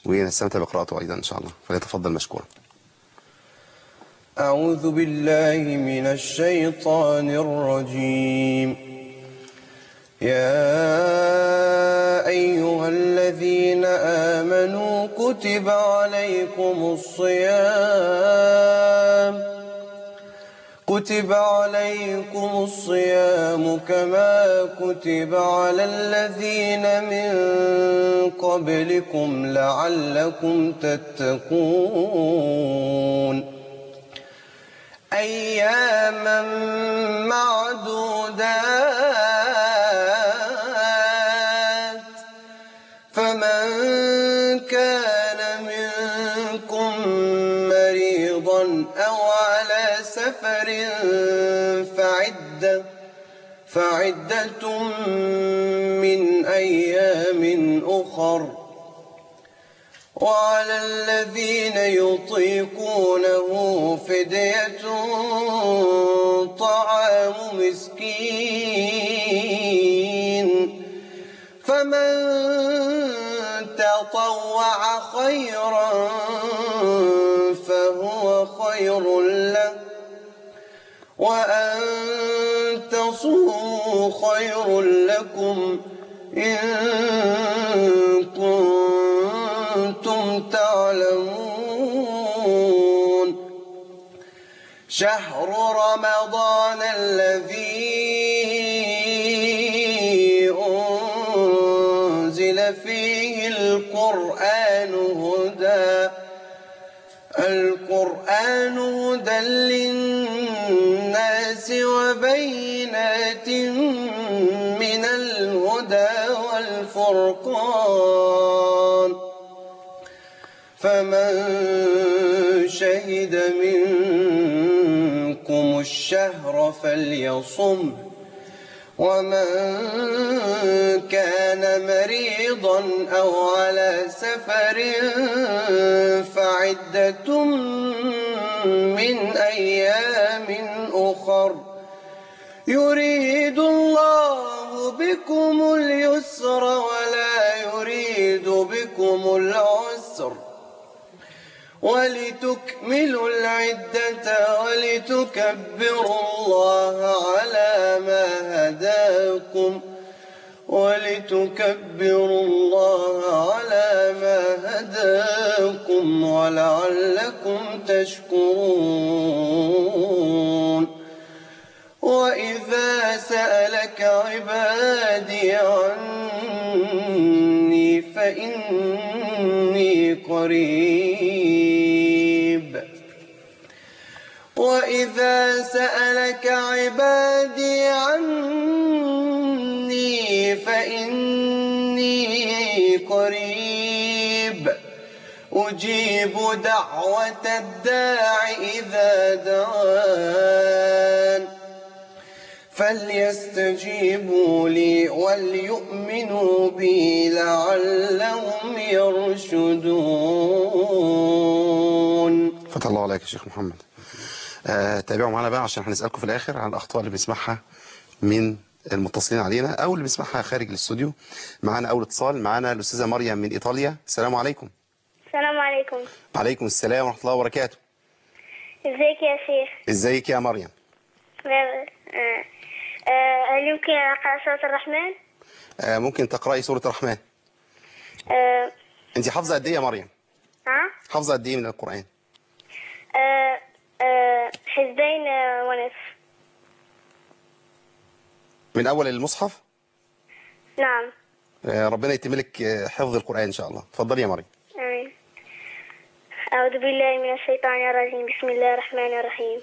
ونستمتع بقراءته أيضا إن شاء الله، فليتفضل مشكورا. أعوذ بالله من الشيطان الرجيم. يا أيها الذين آمنوا كتب عليكم الصيام كما كتب على الذين من قبلكم لعلكم تتقون. أياما معدودات، فمن كان منكم مريضا أو على سفر فعدة من أيام أخر، وعلى الذين يطيقونه فدية طعام مسكين، فمن تطوع خيرا فهو خير له، وأن تصوموا خير لكم إن كنتم تعلمون. شهر رمضان الذي أنزل فيه القرآن هدى للناس وبينات من الهدى والفرقان، فمن شهد منكم الشهر فليصم، ومن كان مريضا أو على سفر فعدة من أيام أخر، يريد الله بكم اليسر ولا يريد بكم العسر، ولتكملوا العدة ولتكبروا الله على ما هداكم ولعلكم تشكرون. وإذا سألك عبادي عني فإني قريب، وإذا سألك عبادي عني فإني قريب، أجيب دعوة الداع إذا دعان، فليستجيبوا لي وليؤمنوا بي لعلهم يرشدون. فتح الله عليك يا شيخ محمد. تابعوا معنا بقى عشان هنسألكم في الآخر عن الأخطاء اللي بنسمعها من المتصلين علينا أو اللي بنسمعها خارج الاستوديو. معنا أول اتصال، معنا الأستاذة مريم من إيطاليا. السلام عليكم. السلام عليكم. وعليكم السلام ورحمة الله وبركاته. ازيك يا شيخ؟ ازيك يا مريم؟ هل يمكن أن أقرأ سورة الرحمن؟ ممكن تقرأي سورة الرحمن. أنت حافظة قد إيه يا مريم؟ حافظة قد إيه من القرآن؟ حزبين ونصف. من أول المصحف؟ نعم. ربنا يتملك حفظ القرآن إن شاء الله. اتفضلي يا مريم. آمين. أعوذ بالله من الشيطان الرجيم. بسم الله الرحمن الرحيم.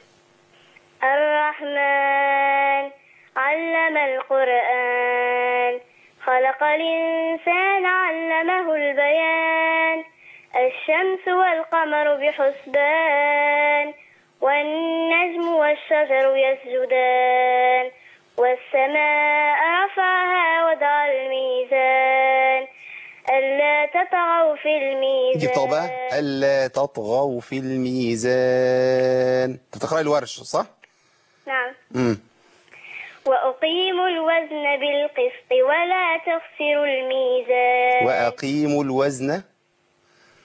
الرحمن علم القرآن، خلق الإنسان علمه البيان، الشمس والقمر بحسبان، والنجم والشجر يسجدان، والسماء رفعها وضع الميزان، ألا تطغوا في الميزان. طبعا ألا تطغوا في الميزان. تقرأي الورش صح؟ نعم. وأقيموا الوزن بالقسط ولا تخسروا الميزان. وأقيموا الوزن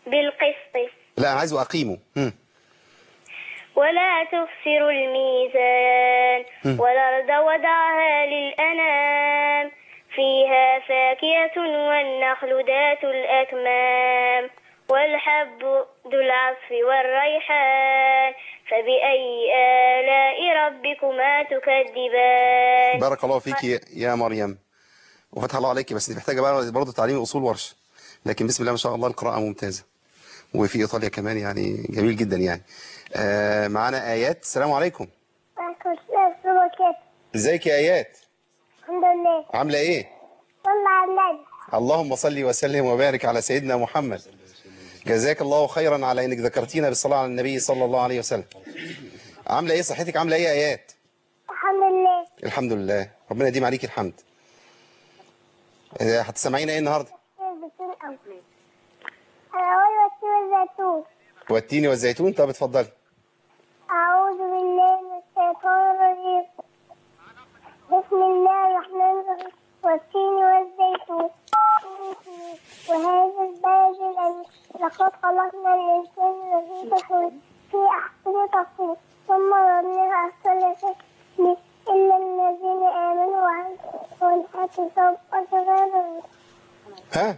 بالقسط لا أنا عايز أقيمه. ولا تخسروا الميزان والأرض وضعها للأنام فيها فاكهة والنخل ذات الأكمام والحب ذو العصف والريحان فبأي آلاء ربكما تكذبان. بارك الله فيك يا مريم وفتح الله عليك. بس دي محتاجة بقى برضه تعليم أصول ورش، لكن بسم الله ما شاء الله القراءة ممتازة، وفي إيطاليا كمان يعني جميل جدا يعني. معانا آيات. السلام عليكم. وعليكم السلام وبركاته. ازيك يا آيات؟ الحمد لله. عاملة إيه؟ صلى على النبي. اللهم صل وسلم وبارك على سيدنا محمد. جزاك الله خيرا على انك ذكرتينا بالصلاة على النبي صلى الله عليه وسلم. عاملة ايه؟ صحتك عاملة ايه يا ايات؟ الحمد لله. الحمد لله، ربنا يديم عليك الحمد. هتسمعينا ايه النهارده؟ والزيتون. والتين والزيتون. طب اتفضلي. أعوذ بالله من الشيطان الرجيم. بسم الله الرحمن الرحيم. والتين والزيتون وهذا البلد الأمين لقد خلقنا الإنسان في تحويل في أحسن تقويم ثم رددناه أسفل سافلين إلا الذين آمنوا والحافظون وشغالوا ها؟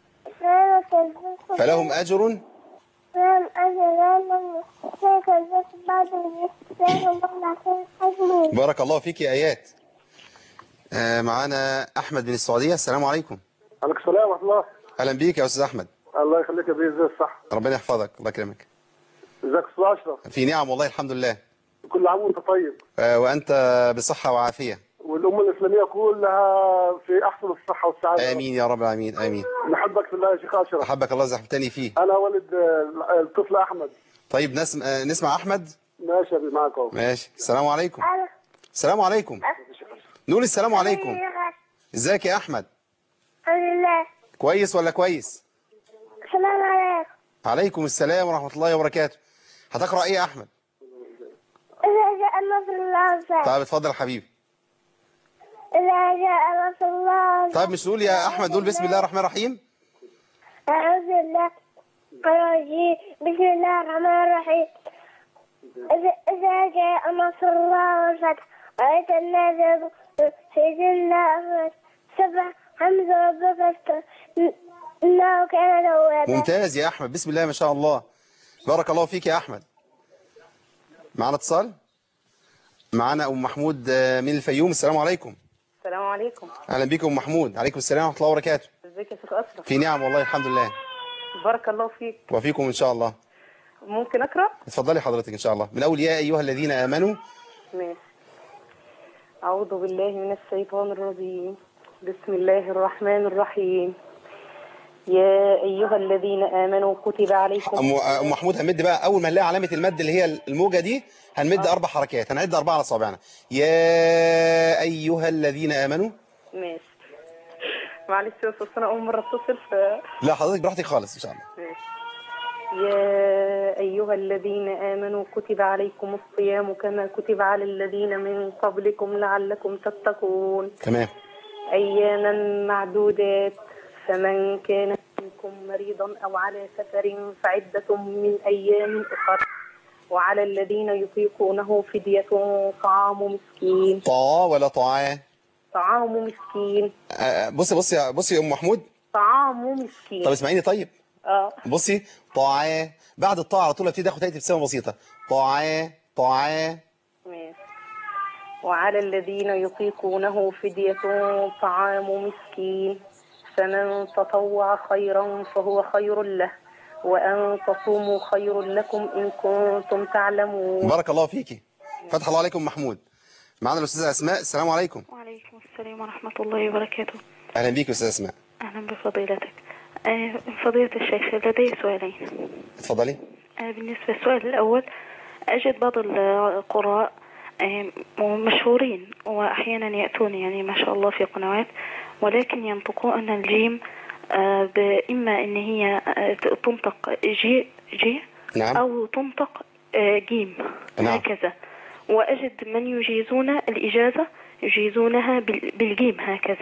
فلهم أجر فلهم أجر لا كذبت بعد الإسلام والله. بارك الله فيك يا آيات. معانا أحمد من السعودية. السلام عليكم. عليكم السلام ورحمة الله. أهلا بيك يا أستاذ أحمد. الله يخليك يا بيه، ازي الصح؟ ربنا يحفظك، الله يكرمك. ازيك يا استاذ اشرف؟ في نعم والله الحمد لله. كل عام وانت طيب. وأنت بصحة وعافية. والأمة الإسلامية كلها في أحسن الصحة والسعادة. آمين يا رب العالمين، آمين. نحبك في الله يا شيخ أشرف. أحبك الله زحمتني فيه. أنا والد الطفل أحمد. طيب نسمع أحمد. ماشي يا بيه، معاك أهو. ماشي. السلام عليكم. السلام عليكم. نقول السلام عليكم. ازيك يا أحمد؟ الحمد لله. كويس ولا كويس؟ السلام عليكم. عليكم السلام ورحمة الله وبركاته. هتقرأ ايه يا أحمد؟ إذا جاء نصر الله والفتح. طيب اتفضل يا حبيبي. إذا جاء نصر الله والفتح. طيب مش نقول يا أحمد نقول بسم الله الرحمن الرحيم؟ أعوذ بالله الرجيم. بسم الله الرحمن الرحيم. إذا جاء نصر الله والفتح رأيت الناس في جنة سبح حمد ربك إنه كان توابا. ممتاز يا أحمد، بسم الله ما شاء الله. بارك الله فيك يا أحمد. معنا اتصال. معنا أم محمود من الفيوم. السلام عليكم. السلام عليكم. أهلا بك أم محمود. عليكم السلام ورحمة الله وبركاته. ازيك يا شيخ أشرف؟ في نعم والله الحمد لله. بارك الله فيك. وفيكم إن شاء الله. ممكن أقرأ؟ اتفضلي حضرتك إن شاء الله من أول يا أيها الذين آمنوا. ماشي. أعوذ بالله من الشيطان الرجيم. بسم الله الرحمن الرحيم. يا أيها الذين آمنوا كتب عليكم. أم محمود هنمد بقى أول ما نلاقي علامة المد اللي هي الموجة دي هنمد 4 حركات، هنعد 4 على صابعنا. يا أيها الذين آمنوا. ماشي. معلش يا أستاذ أنا أول مرة أتصل لا حضرتك براحتك خالص إن شاء الله. ماشي. يا أيها الذين آمنوا كتب عليكم الصيام كما كتب على الذين من قبلكم لعلكم تتقون. تمام. أياما معدودات فمن كان منكم مريضا أو على سفر فعدة من أيام أخر وعلى الذين يطيقونه فدية طعام مسكين. ولا طعام؟ طعام مسكين. بصي يا أم محمود. طعام مسكين. طب اسمعيني طيب. بصي طعام بعد الطاعة على طول ابتدي اخد ابتسامة بسيطة. طعام. ماشي. وعلى الذين يطيقونه فدية طعام مسكين فمن تطوع خيرا فهو خير له وأن تصوموا خير لكم إن كنتم تعلمون. بارك الله فيكي. فتح الله عليكم محمود. معنا الأستاذة أسماء. السلام عليكم. وعليكم السلام ورحمة الله وبركاته. أهلا بيك أستاذة أسماء. أهلا بفضيلتك. فضيلة الشيخ لدي سؤالين. اتفضلي. بالنسبة للسؤال الأول أجد بعض القراء مشهورين وأحيانا يأتون يعني ما شاء الله في قنوات ولكن ينطقون الجيم إما إن هي تنطق جي نعم. أو تنطق جيم. نعم. هكذا. وأجد من يجيزون الإجازة يجيزونها بالجيم هكذا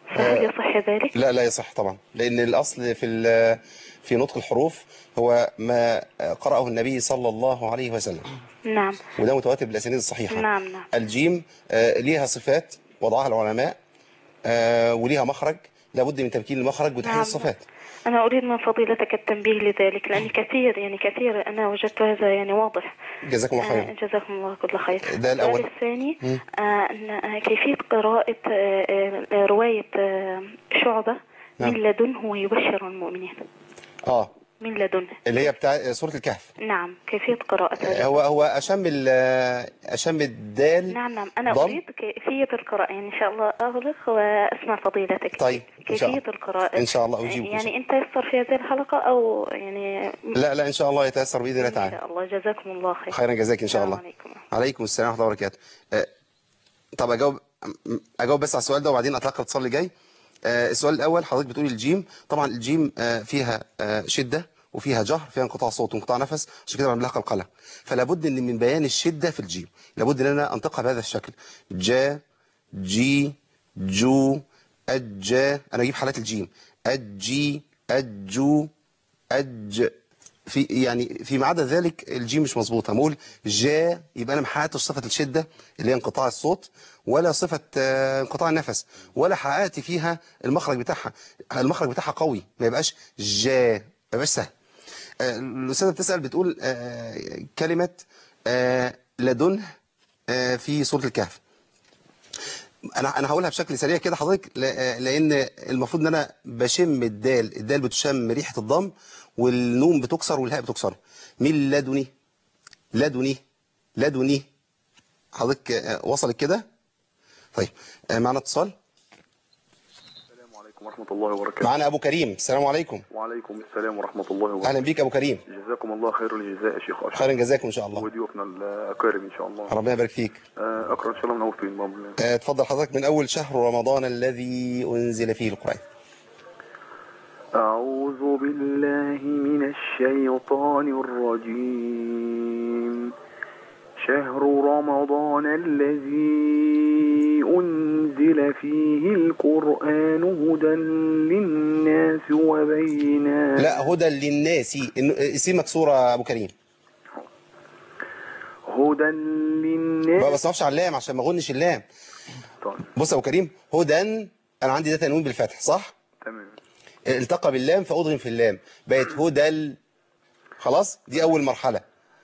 فهل يصح ذلك؟ لا يصح طبعا، لأن الأصل في نطق الحروف هو ما قرأه النبي صلى الله عليه وسلم. نعم. وده متواتر بالأسانيد الصحيحة. نعم. الجيم ليها صفات وضعها العلماء، وليها مخرج، لابد من تمكين المخرج وتحقيق الصفات. أنا أريد من فضيلتك التنبيه لذلك، لأن كثير أنا وجدت هذا يعني واضح. جزاكم الله خير. جزاكم الله كل خير. ده الأول. الثاني كيفية قراءة رواية شعبة من لدنه ويبشر المؤمنين. من لدنه اللي هي بتاع سورة الكهف. نعم، كيفية قراءتها. هو أشم الدال. نعم أنا أريد كيفية القراءة، يعني إن شاء الله أغلق وأسمع فضيلتك. طيب كيفية القراءة إن شاء الله أجيبك. يعني أنت يسر في هذه الحلقة أو يعني لا إن شاء الله يتيسر بإذن الله تعالى. إن شاء الله. جزاكم الله خير. خيرا جزاك إن شاء الله. عليكم السلام ورحمة الله وبركاته. طب أجاوب بس على السؤال ده وبعدين أتلقى الاتصال اللي جاي. السؤال الأول حضرتك بتقولي الجيم، طبعا الجيم فيها شدة وفيها جهر، فيها انقطاع صوت وانقطاع نفس، عشان كده بعمل لها قلقلة. فلا بد ان من بيان الشدة في الجيم، لابد ان انا انطقها بهذا الشكل: جا، جي، جو، أجا. انا اجيب حالات الجيم: أجي، أجو، أج. في عدا ذلك الجيم مش مظبوطه. بقول جا يبقى انا ما حققتش صفه الشده اللي هي انقطاع الصوت، ولا صفه انقطاع النفس، ولا حققت فيها المخرج بتاعها. المخرج بتاعها قوي، ما يبقاش جا، ما يبقاش سهل. الاستاذه بتسال بتقول كلمه لدنه في سوره الكهف. انا هقولها بشكل سريع كده حضرتك، لان المفروض ان انا بشم الدال بتشم ريحه الضم، والنون بتكسر والهاء بتكسر. من لدني، لدني. حضرتك وصلت كده؟ طيب معنا اتصال. السلام عليكم ورحمة الله وبركاته. معنا أبو كريم. السلام عليكم. وعليكم السلام ورحمة الله وبركاته. أهلا بك أبو كريم. جزاكم الله خير الجزاء يا شيخ أشرف. خيرا جزاكم إن شاء الله. وضيوفنا الأكارم إن شاء الله. ربنا يبارك فيك. أقرأ إن شاء الله من أول فين باب الله. اتفضل حضرتك من أول شهر رمضان الذي أنزل فيه القرآن. أعوذ بالله من الشيطان الرجيم. شهر رمضان الذي أنزل فيه القرآن هدى للناس وبينات. لا، هدى للناس، اسم مكسورة أبو كريم. هدى للناس. بس ما اقفش على اللام عشان ما اغنش اللام. طيب. بص يا أبو كريم، هدى أنا عندي ده تنوين بالفتح صح؟ تمام. التقى باللام فأضغم في اللام بقت هدى. خلاص دي أول مرحلة.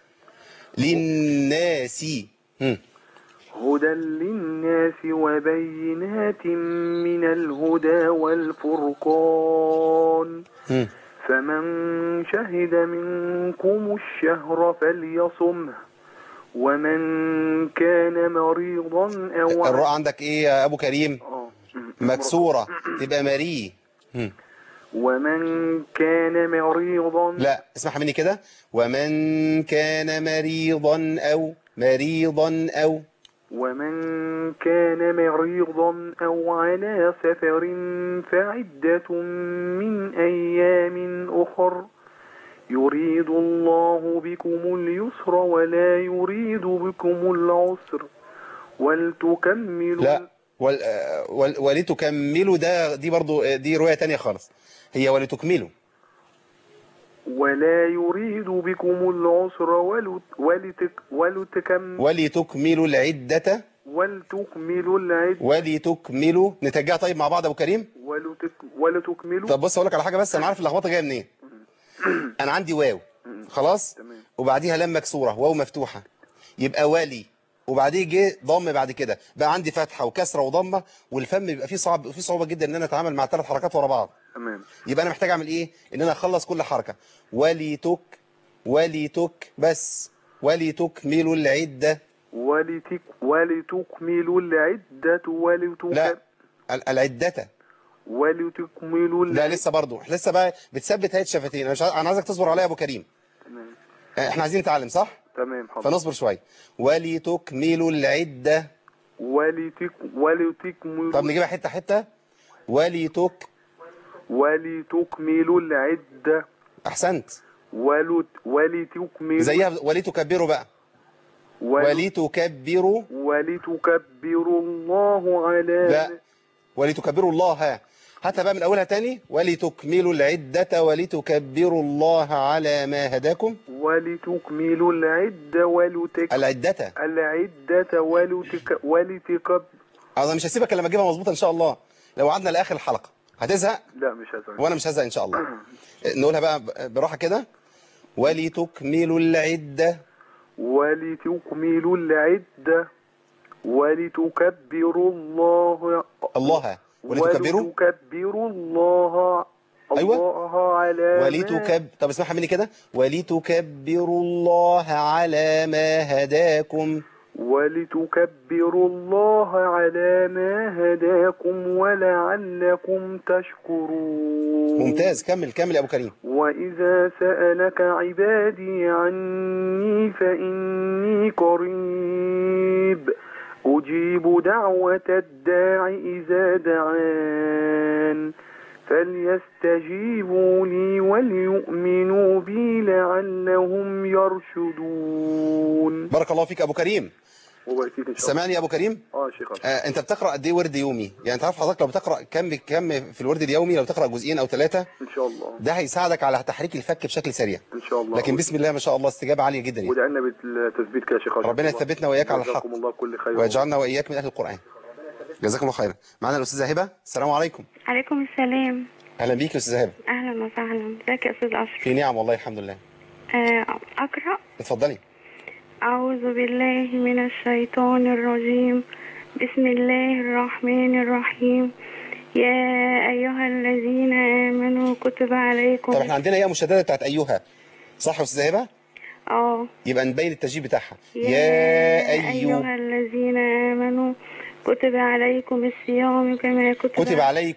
للناس. هدى للناس وبينات من الهدى والفرقان. فمن شهد منكم الشهر فليصمه ومن كان مريضا أو الراء عندك إيه يا أبو كريم؟ مكسورة تبقى مري. ومن كان مريضا. لا اسمعها مني كده: ومن كان مريضا أو ومن كان مريضا أو على سفر فعدة من أيام أخر يريد الله بكم اليسر ولا يريد بكم العسر ولتكملوا. لا ولتكملوا دي برضو دي رواية تانية خالص، هي ولتكملوا. ولا يريد بكم العسر ولتكملوا العدة. ولتكملوا نترجع طيب مع بعض أبو كريم. ولتكملوا. طب بص أقول لك على حاجة، بس أنا عارف اللخبطة جاية منين. أنا عندي واو خلاص، وبعديها لام مكسورة، واو مفتوحة، يبقى ولي، وبعديه جه ضم بعد كده، بقى عندي فتحة وكسرة وضمة، والفم بيبقى فيه صعوبة جدا ان انا اتعامل مع 3 حركات ورا بعض. تمام. يبقى انا محتاج اعمل ايه؟ ان انا اخلص كل حركة. ولتك بس ولتكملوا العدة. ولتكملوا العدة لا العدة. ولتكملوا لا لسه برضو لسه بقى بتثبت هيئة الشفتين. انا عايزك تصبر عليا يا ابو كريم. تمام. احنا عايزين نتعلم صح؟ تمام حاضر. فنصبر شوية. ولتكملوا العدة. ولتكملوا. طب نجيبها حتة حتة. ولتكملوا العدة. احسنت. ولتكملوا زيها ولتكبروا بقى. ولتكبروا الله على. لا ولتكبروا الله. هاتها بقى من أولها تاني. ولتكملوا العدة ولتكبروا الله على ما هداكم. ولتكملوا العدة العدة ولتكبروا. أنا مش هسيبك لما أجيبها مظبوطة إن شاء الله. لو قعدنا لآخر الحلقة هتزهق؟ لا مش هزهق. وأنا مش هزهق إن شاء الله. نقولها بقى براحة كده. ولتكملوا العدة ولتكبروا الله ولتكبروا الله أيوة. الله على طب اسمعها مني كده. ولتكبروا الله على ما هداكم. ولتكبروا الله على ما هداكم ولعلكم تشكرون. ممتاز. كمل يا أبو كريم. وإذا سألك عبادي عني فإني قريب أجيب دعوة الداع إذا دعان فليستجيبوا لي وليؤمنوا بي لعلهم يرشدون. بارك الله فيك أبو كريم. سامعني يا أبو كريم؟ شيخ. أنت بتقرأ قد إيه ورد يومي؟ يعني تعرف حضرتك لو بتقرأ كم في الورد اليومي، لو تقرأ جزئين أو 3 إن شاء الله ده هيساعدك على تحريك الفك بشكل سريع إن شاء الله. لكن بسم الله ما شاء الله استجابة عالية جدا يعني. ودعنا بالتثبيت كده يا شيخ. ربنا يثبتنا وإياك على الحق ويجعلنا وإياك من أهل القرآن. جزاكم الله خيرا. معنا الأستاذة هبة. السلام عليكم. عليكم السلام. أهلا بيك يا أستاذة هبة. أهلا وسهلا. ازيك يا أستاذ أشرف؟ في نعم والله الحمد لله. أقرأ. اتفضلي. أعوذ بالله من الشيطان الرجيم. بسم الله الرحمن الرحيم. يا أيها الذين آمنوا كتب عليكم. طب احنا عندنا هي مشددة بتاعت أيها، صح يا أستاذة هبة؟ يبقى نبين التسجيل بتاعها. يا أيها الذين آمنوا كتب عليكم الصيام كما كتب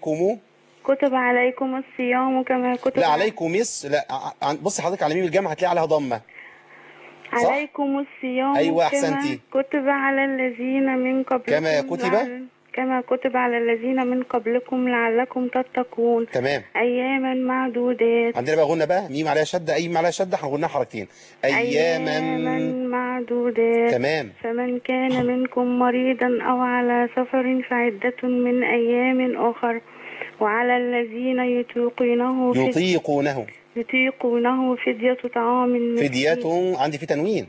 عليكم الصيام كما كتب. لا عليكم لا بصي حضرتك على ميم الجمع هتلاقي عليها ضمة. عليكم الصيام. أيوة أحسنتي. كتب على الذين من قبلكم. كما كتب على الذين من قبلكم لعلكم تتقون. تمام. أياما معدودات. عندنا بقى غنى بقى ميم عليها شدة، أي ميم عليها شدة هنغناها حركتين. أياما معدودات. تمام. فمن كان منكم مريضا أو على سفر فعدة من أيام أخر وعلى الذين يطيقونه فدية طعام مسكين. فدية عندي في تنوين.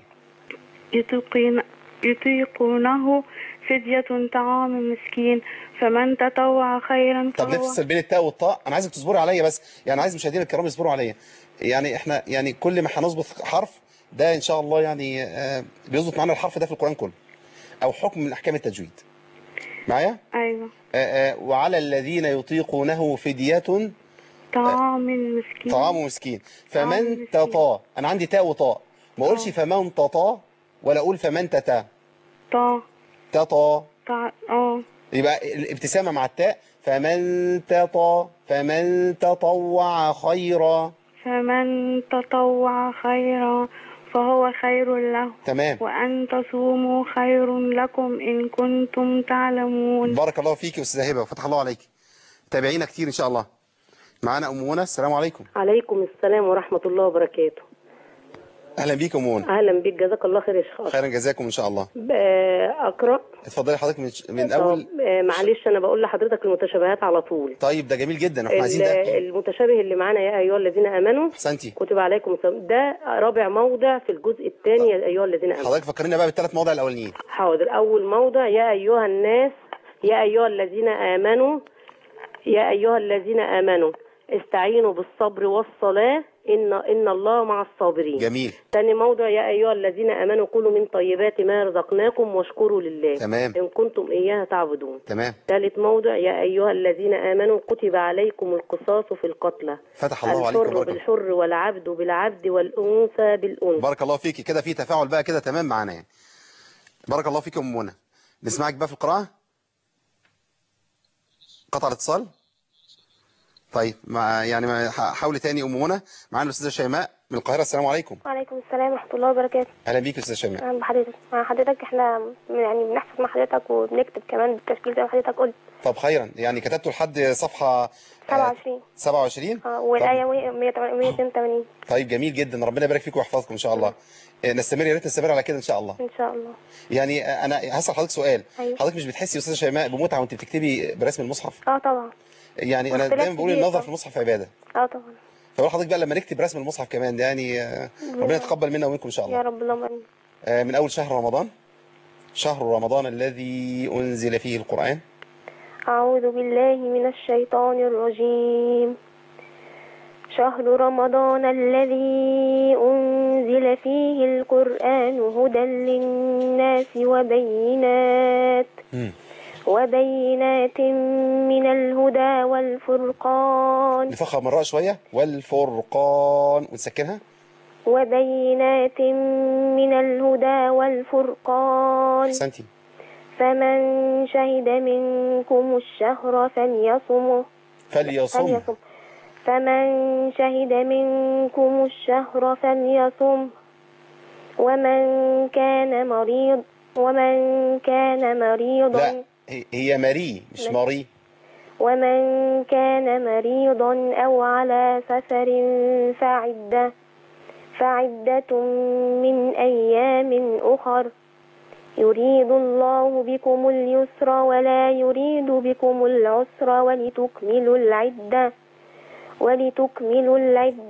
يطيقونه فدية طعام مسكين فمن تطوع خيرا. طب نفصل بين التاء والطاء. انا عايزك تصبري عليا بس، يعني عايز مشاهدينا الكرام يصبروا عليا. يعني احنا يعني كل ما هنظبط حرف ده ان شاء الله يعني بيظبط معانا الحرف ده في القرآن كله او حكم من احكام التجويد. معايا؟ ايوه. وعلى الذين يطيقونه فدية طعام مسكين. فمن تطا. انا عندي تاء وطاء، ما اقولش فمن تطا ولا اقول فمن تتا. تطا. يبقى الابتسامة مع التاء. فمن تطوع خيرا فهو خير له. تمام. وأن تصوموا خير لكم إن كنتم تعلمون. بارك الله فيك يا أستاذة هبة وفتح الله عليك. تابعينا كتير إن شاء الله. معانا أم منى. السلام عليكم. عليكم السلام ورحمة الله وبركاته. أهلا بيك يا أم منى. أهلا بيك. جزاك الله خير يا شيخ. خيرا جزاكم إن شاء الله. أقرأ. اتفضلي حضرتك من أول. معلش أنا بقول لحضرتك المتشابهات على طول. طيب ده جميل جدا. احنا عايزين ده. المتشابه اللي معانا يا أيها الذين آمنوا أحسنتي. كتب عليكم ده رابع موضع في الجزء الثاني يا أيها الذين آمنوا. حضرتك فكرنا بقى بالثلاث مواضع الأولانيين. حاضر. أول موضع يا أيها الناس يا أيها الذين آمنوا استعينوا بالصبر والصلاة إن الله مع الصابرين. جميل. ثاني موضع يا أيها الذين آمنوا كلوا من طيبات ما رزقناكم واشكروا لله. تمام. إن كنتم إياه تعبدون. تمام. ثالث موضع يا أيها الذين آمنوا كتب عليكم القصاص في القتلى. فتح الله عليكم. الحر بالحر والعبد بالعبد والأنثى بالأنثى. بارك الله فيكي. كده في تفاعل بقى كده تمام معانا يعني. بارك الله فيك يا أم منى. نسمعك بقى في القراءة. قطع الاتصال. طيب حاولي تاني أم منى. معانا الأستاذة شيماء من القاهرة. السلام عليكم. وعليكم السلام ورحمة الله وبركاته. أهلا بيك يا أستاذة شيماء. أهلا بحضرتك. مع حضرتك احنا يعني بنحفظ مع حضرتك وبنكتب كمان بالتشكيل زي ما حضرتك قلت. طب خيرا، يعني كتبته لحد صفحة 27. 27. والآية 182. طيب جميل جدا، ربنا يبارك فيكم ويحفظكم ان شاء الله. نستمر، يا ريت نستمر على كده ان شاء الله. إن شاء الله. يعني انا هسأل حضرتك سؤال. أيوه. حضرتك مش بتحسي يا استاذه شيماء بمتعه وانت بتكتبي برسم المصحف؟ طبعا. يعني انا واختلاف دايما بقول كبير النظر طبعا. في المصحف عباده. طبعا. فبقول حضرتك بقى لما نكتب رسم المصحف كمان ده يعني ربنا يتقبل منا ومنكم ان شاء الله. يا رب اللهم آمين. من اول شهر رمضان، شهر رمضان الذي انزل فيه القرآن. أعوذ بالله من الشيطان الرجيم. شهر رمضان الذي أنزل فيه القرآن هدى للناس وبينات من الهدى والفرقان. نفخها مرة شوية، والفرقان ونسكنها. وبينات من الهدى والفرقان. احسنتي. فمن شهد منكم الشهر فليصمه. فمن شهد منكم الشهر فليصم. ومن كان مريضا. لا، هي مري مش مري. ومن كان مريضا أو على سفر فعدة من أيام أخر. يريد الله بكم اليسر ولا يريد بكم العسر ولتكملوا العدة ولتكبروا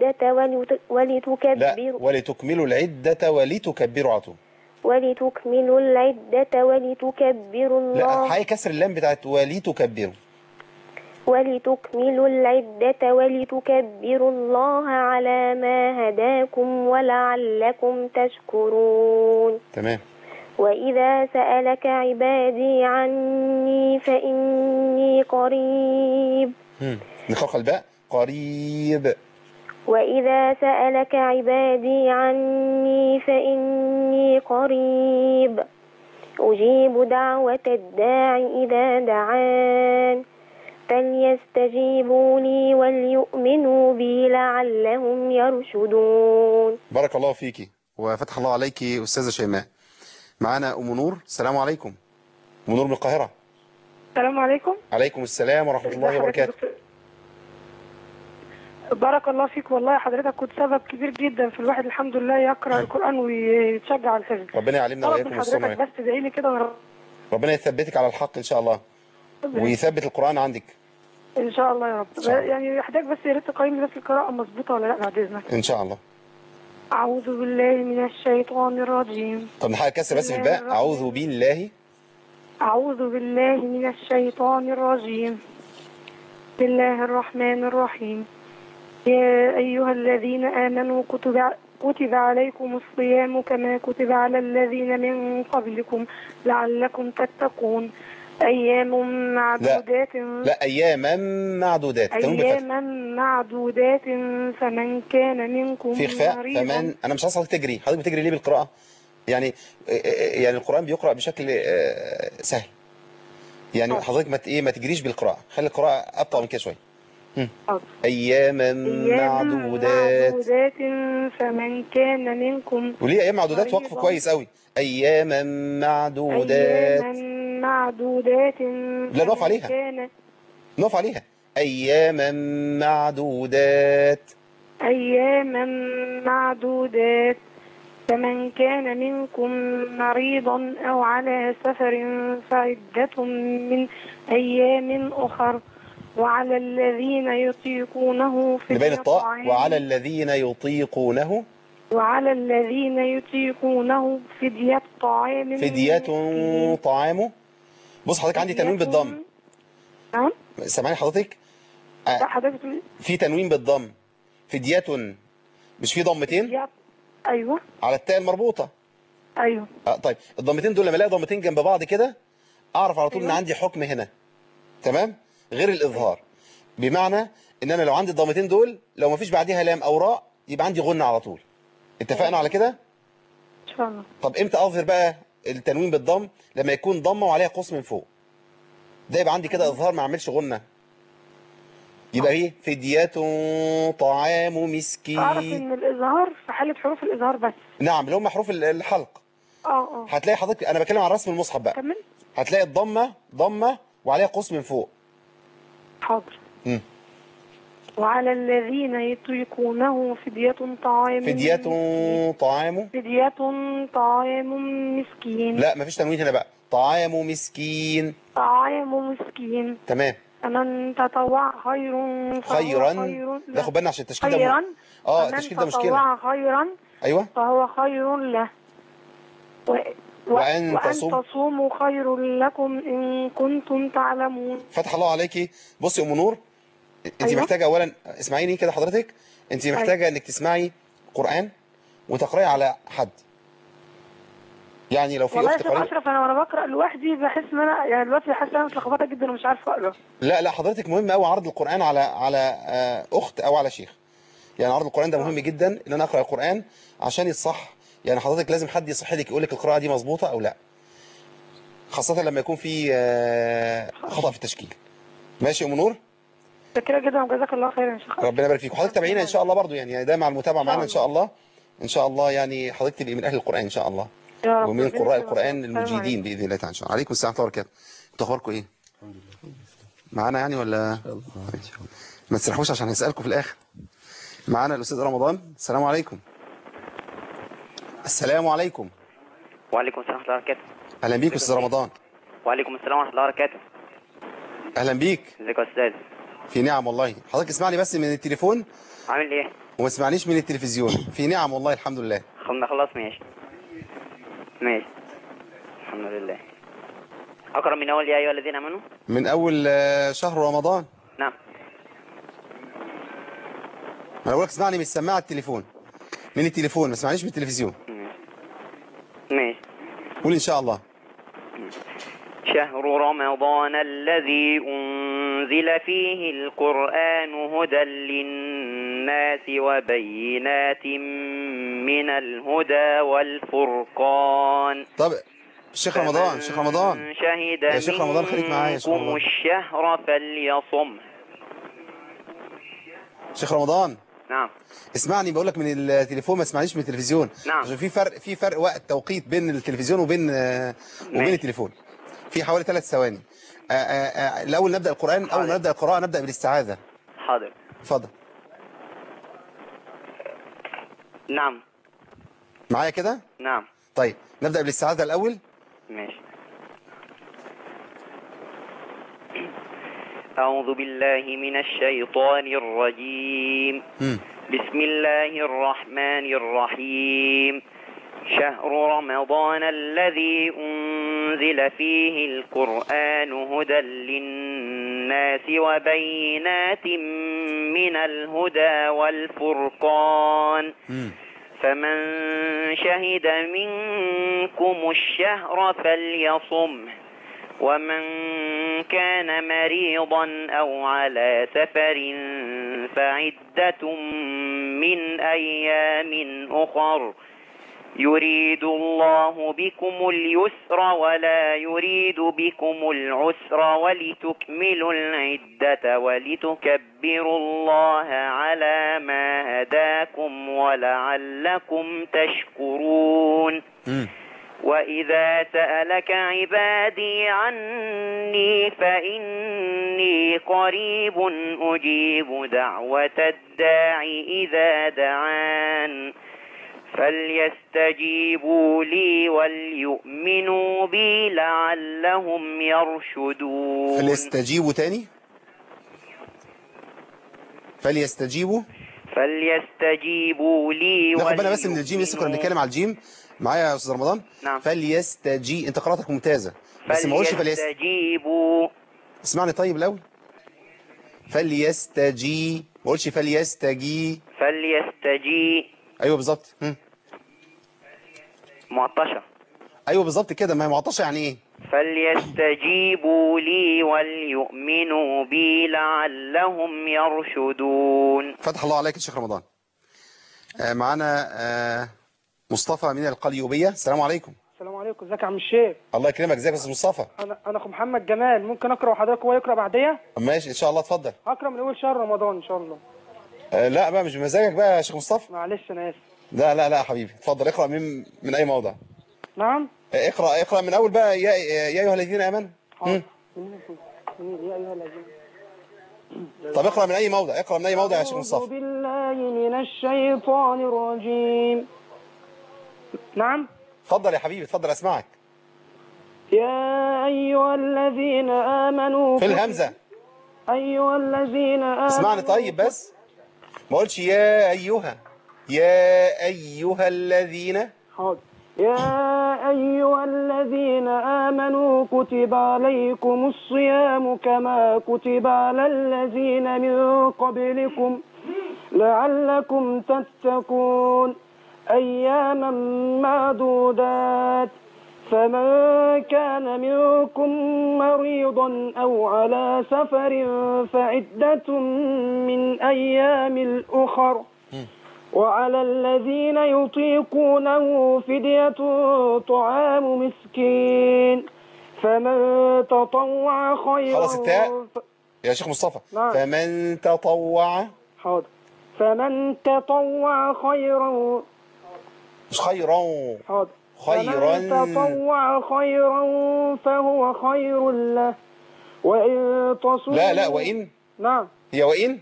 ولتكبروا عطوا. ولتكملوا العدة ولتكبروا الله. لا، حقيقة كسر اللام بتاعت ولتكبروا. ولتكملوا العدة ولتكبروا الله على ما هداكم ولعلكم تشكرون. تمام. وإذا سألك عبادي عني فإني قريب. نخلق الباء قريب. وإذا سألك عبادي عني فإني قريب أجيب دعوة الداع إذا دعان فليستجيبوا لي وليؤمنوا بي لعلهم يرشدون. بارك الله فيكي وفتح الله عليكي أستاذة شيماء. معانا أم نور. السلام عليكم. أم نور من القاهرة. السلام عليكم. عليكم السلام ورحمة الله وبركاته. بارك الله فيك، والله حضرتك كنت سبب كبير جدا في الواحد الحمد لله يقرأ القرآن ويتشجع على الحفظ. ربنا يعلمنا وإياكم السنة. بس ادعي لي كده ربنا يثبتك على الحق إن شاء الله ويثبت القرآن عندك إن شاء الله يا رب. يعني حضرتك بس يا ريت تقيم لي بس القراءة مظبوطة ولا لا بعد إذنك. إن شاء الله. أعوذ بالله من الشيطان الرجيم. طب نحاول كسر بس في الباء. أعوذ بالله. أعوذ بالله من الشيطان الرجيم. بسم الله الرحمن الرحيم. يا أيها الذين آمنوا كتب عليكم الصيام كما كتب على الذين من قبلكم لعلكم تتقون. أيام معدودات. لا أياما معدودات. أياما معدودات فمن كان منكم في إخفاء. فمن، أنا مش عايز حضرتك تجري. حضرتك بتجري ليه بالقراءة؟ يعني القرآن بيقرأ بشكل سهل. يعني حضرتك ما تجريش بالقراءة، خلي القراءة أبطأ من كده شوية. أياما معدودات فمن كان منكم. وليه أيام معدودات؟ وقف كويس قوي. أياما معدودات. أياما معدودات. لا، نقف عليها. نقف عليها. أياما معدودات. أياما معدودات فمن كان منكم مريضا أو على سفر فعدة من أيام أخر وعلى الذين يطيقونه نبين الطاء. وعلى الذين يطيقونه. وعلى الذين يطيقونه فدية طعام. فدية طعام. بص حضرتك عندي تنوين بالضم. نعم. سامعني حضرتك؟ لا حضرتك في تنوين بالضم. فدية مش في ضمتين؟ ايوه. على التاء المربوطة. ايوه. طيب الضمتين دول لما الاقي ضمتين جنب بعض كده اعرف على طول ان عندي حكم هنا. تمام؟ غير الإظهار. بمعنى ان انا لو عندي الضمتين دول لو ما فيش بعديها لام او راء يبقى عندي غنة على طول. اتفقنا على كده؟ ان شاء الله. طب امتى اظهر بقى التنوين بالضم؟ لما يكون ضمه وعليها قوس من فوق. ده يبقى عندي كده اظهار، ما اعملش غنة. يبقى ايه؟ فدية طعام مسكين. اعرف ان الاظهار في حالة حروف الاظهار بس. نعم، اللي هم حروف الحلق. اه. هتلاقي حضرتك، انا بتكلم عن رسم المصحف بقى. كمل. هتلاقي الضمه ضمه وعليها قوس من فوق. حاضر. مم. وعلى الذين يطيقونه فدية طعام فدية طعام. فدية طعام مسكين. لا مفيش تنوين هنا بقى. طعام مسكين. طعام مسكين. تمام. فمن تطوع خيرا خيرا. خير ناخد بالنا عشان التشكيل ده خيرا. التشكيل ده فمن مشكلة. تطوع خيرا ايوه. فهو خير له. وأن تصوموا خير لكم إن كنتم تعلمون. فتح الله عليكي. بصي يا أم نور، انت أيوة. محتاجة اولا اسمعيني كده حضرتك، انت محتاجة انك تسمعي قرآن وتقرأي على حد. يعني لو في والله اخت يا شيخ قريب. اشرف انا وانا بقرا لوحدي بحس ان انا يعني دلوقتي حاسه ان انا متلخبطه جدا ومش عارفه اقرا. لا حضرتك مهم قوي عرض القرآن على اخت او على شيخ. يعني عرض القرآن ده مهم جدا ان انا اقرأ القرآن عشان يتصح. يعني حضرتك لازم حد يصح لك يقول لك القراءة دي مظبوطة او لا، خاصة لما يكون في خطأ في التشكيل. ماشي يا ام نور؟ شكرا جدا وجزاك الله خيرا يا شيخ. ربنا يبارك فيك. وحضرتك تابعينا ان شاء الله برضو، يعني ده مع المتابعة معانا ان شاء الله. ان شاء الله يعني حضرتك تبقي من اهل القرآن ان شاء الله، يا رب. ومن قراء القرآن المجيدين باذن الله تعالى ان شاء الله. عليكم السلام ورحمة الله وبركاته. انتوا اخباركم ايه؟ معانا يعني ولا ما تسرحوش عشان هنسألكم في الاخر. معانا الاستاذ رمضان. السلام عليكم. السلام عليكم. وعليكم السلام ورحمة الله وبركاته. اهلا بيك استاذ رمضان. وعليكم السلام ورحمة الله وبركاته. اهلا بيك. ازيك يا استاذ؟ في نعم والله. حضرتك اسمعني بس من التليفون عامل ايه؟ وما تسمعنيش من التلفزيون. في نعم والله الحمد لله. خلاص ماشي. الحمد لله. اقرأ من اول يا ايها الذين امنوا. من اول شهر رمضان. نعم. انا بقول لك اسمعني من السماعه التليفون، من التليفون ما تسمعنيش من التلفزيون. ماشي. قول ان شاء الله. شهر رمضان الذي أنزل فيه القرآن هدى للناس وبينات من الهدى والفرقان. طب شيخ رمضان شهد يا شيخ رمضان خليك معايا يا شيخ منكم رمضان. الشهر فليصم. شيخ رمضان. نعم. اسمعني بقول لك من التليفون ما تسمعنيش من التلفزيون. نعم. عشان في فرق وقت توقيت بين التلفزيون وبين التليفون في حوالي 3 ثواني. الاول نبدا القران. اول ما نبدا القراءه نبدا بالاستعاذه. حاضر. اتفضل. نعم. معايا كده؟ نعم. طيب نبدا بالاستعاذه الاول. ماشي. أعوذ بالله من الشيطان الرجيم. بسم الله الرحمن الرحيم. شهر رمضان الذي أنزل فيه القرآن هدى للناس وبينات من الهدى والفرقان. فمن شهد منكم الشهر فليصمه ومن كان مريضا أو على سفر فعدة من أيام أخر يريد الله بكم اليسر ولا يريد بكم العسر ولتكملوا العدة ولتكبروا الله على ما هداكم ولعلكم تشكرون. وإذا سألك عبادي عني فإني قريب أجيب دعوة الداع إذا دعان فليستجيبوا لي وليؤمنوا بي لعلهم يرشدون. فليستجيبوا تاني. فليستجيبوا لي. ناخد بالنا بس من الجيم، لسه كنا بنتكلم على الجيم. معايا يا استاذ رمضان. نعم. انت قراءتك ممتازه بس ما قولش فليستجيبوا. اسمعني طيب الاول. ما قولش فليستجي. ايوه بالظبط. معطشه. ايوه بالظبط كده. ما هي معطشه يعني ايه؟ فليستجيبوا لي وليؤمنوا بي لعلهم يرشدون. فتح الله عليك يا شيخ رمضان. معانا مصطفى من القليوبية. السلام عليكم. السلام عليكم. ازيك يا عم الشيخ؟ الله يكرمك. ازيك يا استاذ مصطفى؟ انا اخو محمد جمال. ممكن اقرا وحضرتك هو يقرا بعديا؟ ماشي ان شاء الله. اتفضل. هقرا من اول شهر رمضان ان شاء الله. لا بقى مش بمزاجك بقى يا شيخ مصطفى. معلش انا اسف. لا يا حبيبي اتفضل. اقرا من اي موضع. نعم. اقرا من اول بقى يا ايها الذين امنوا. طب اقرأ من أي موضع، اقرأ من أي موضع يا شيخ مصطفى. أعوذ بالله من الشيطان الرجيم. نعم. اتفضل يا حبيبي، اتفضل أسمعك. يا أيها الذين آمنوا في الهمزة. أيها الذين آمنوا اسمعني طيب بس، ما قلتش يا أيها، يا أيها الذين. حاضر. يا أيها الذين آمنوا كتب عليكم الصيام كما كتب على الذين من قبلكم لعلكم تتقون أياما معدودات فمن كان منكم مريضا أو على سفر فعدة من أيام أخر وعلى الذين يطيقونه فدية طعام مسكين فمن تطوع خيرا. خلاص التاء يا شيخ مصطفى. نعم. فمن تطوع. حاضر. فمن تطوع خيرا. مش خيرا. حاضر. خيرا. فمن تطوع خيرا فهو خير له وإن تصوموا. لا وإن. نعم. هي وإن.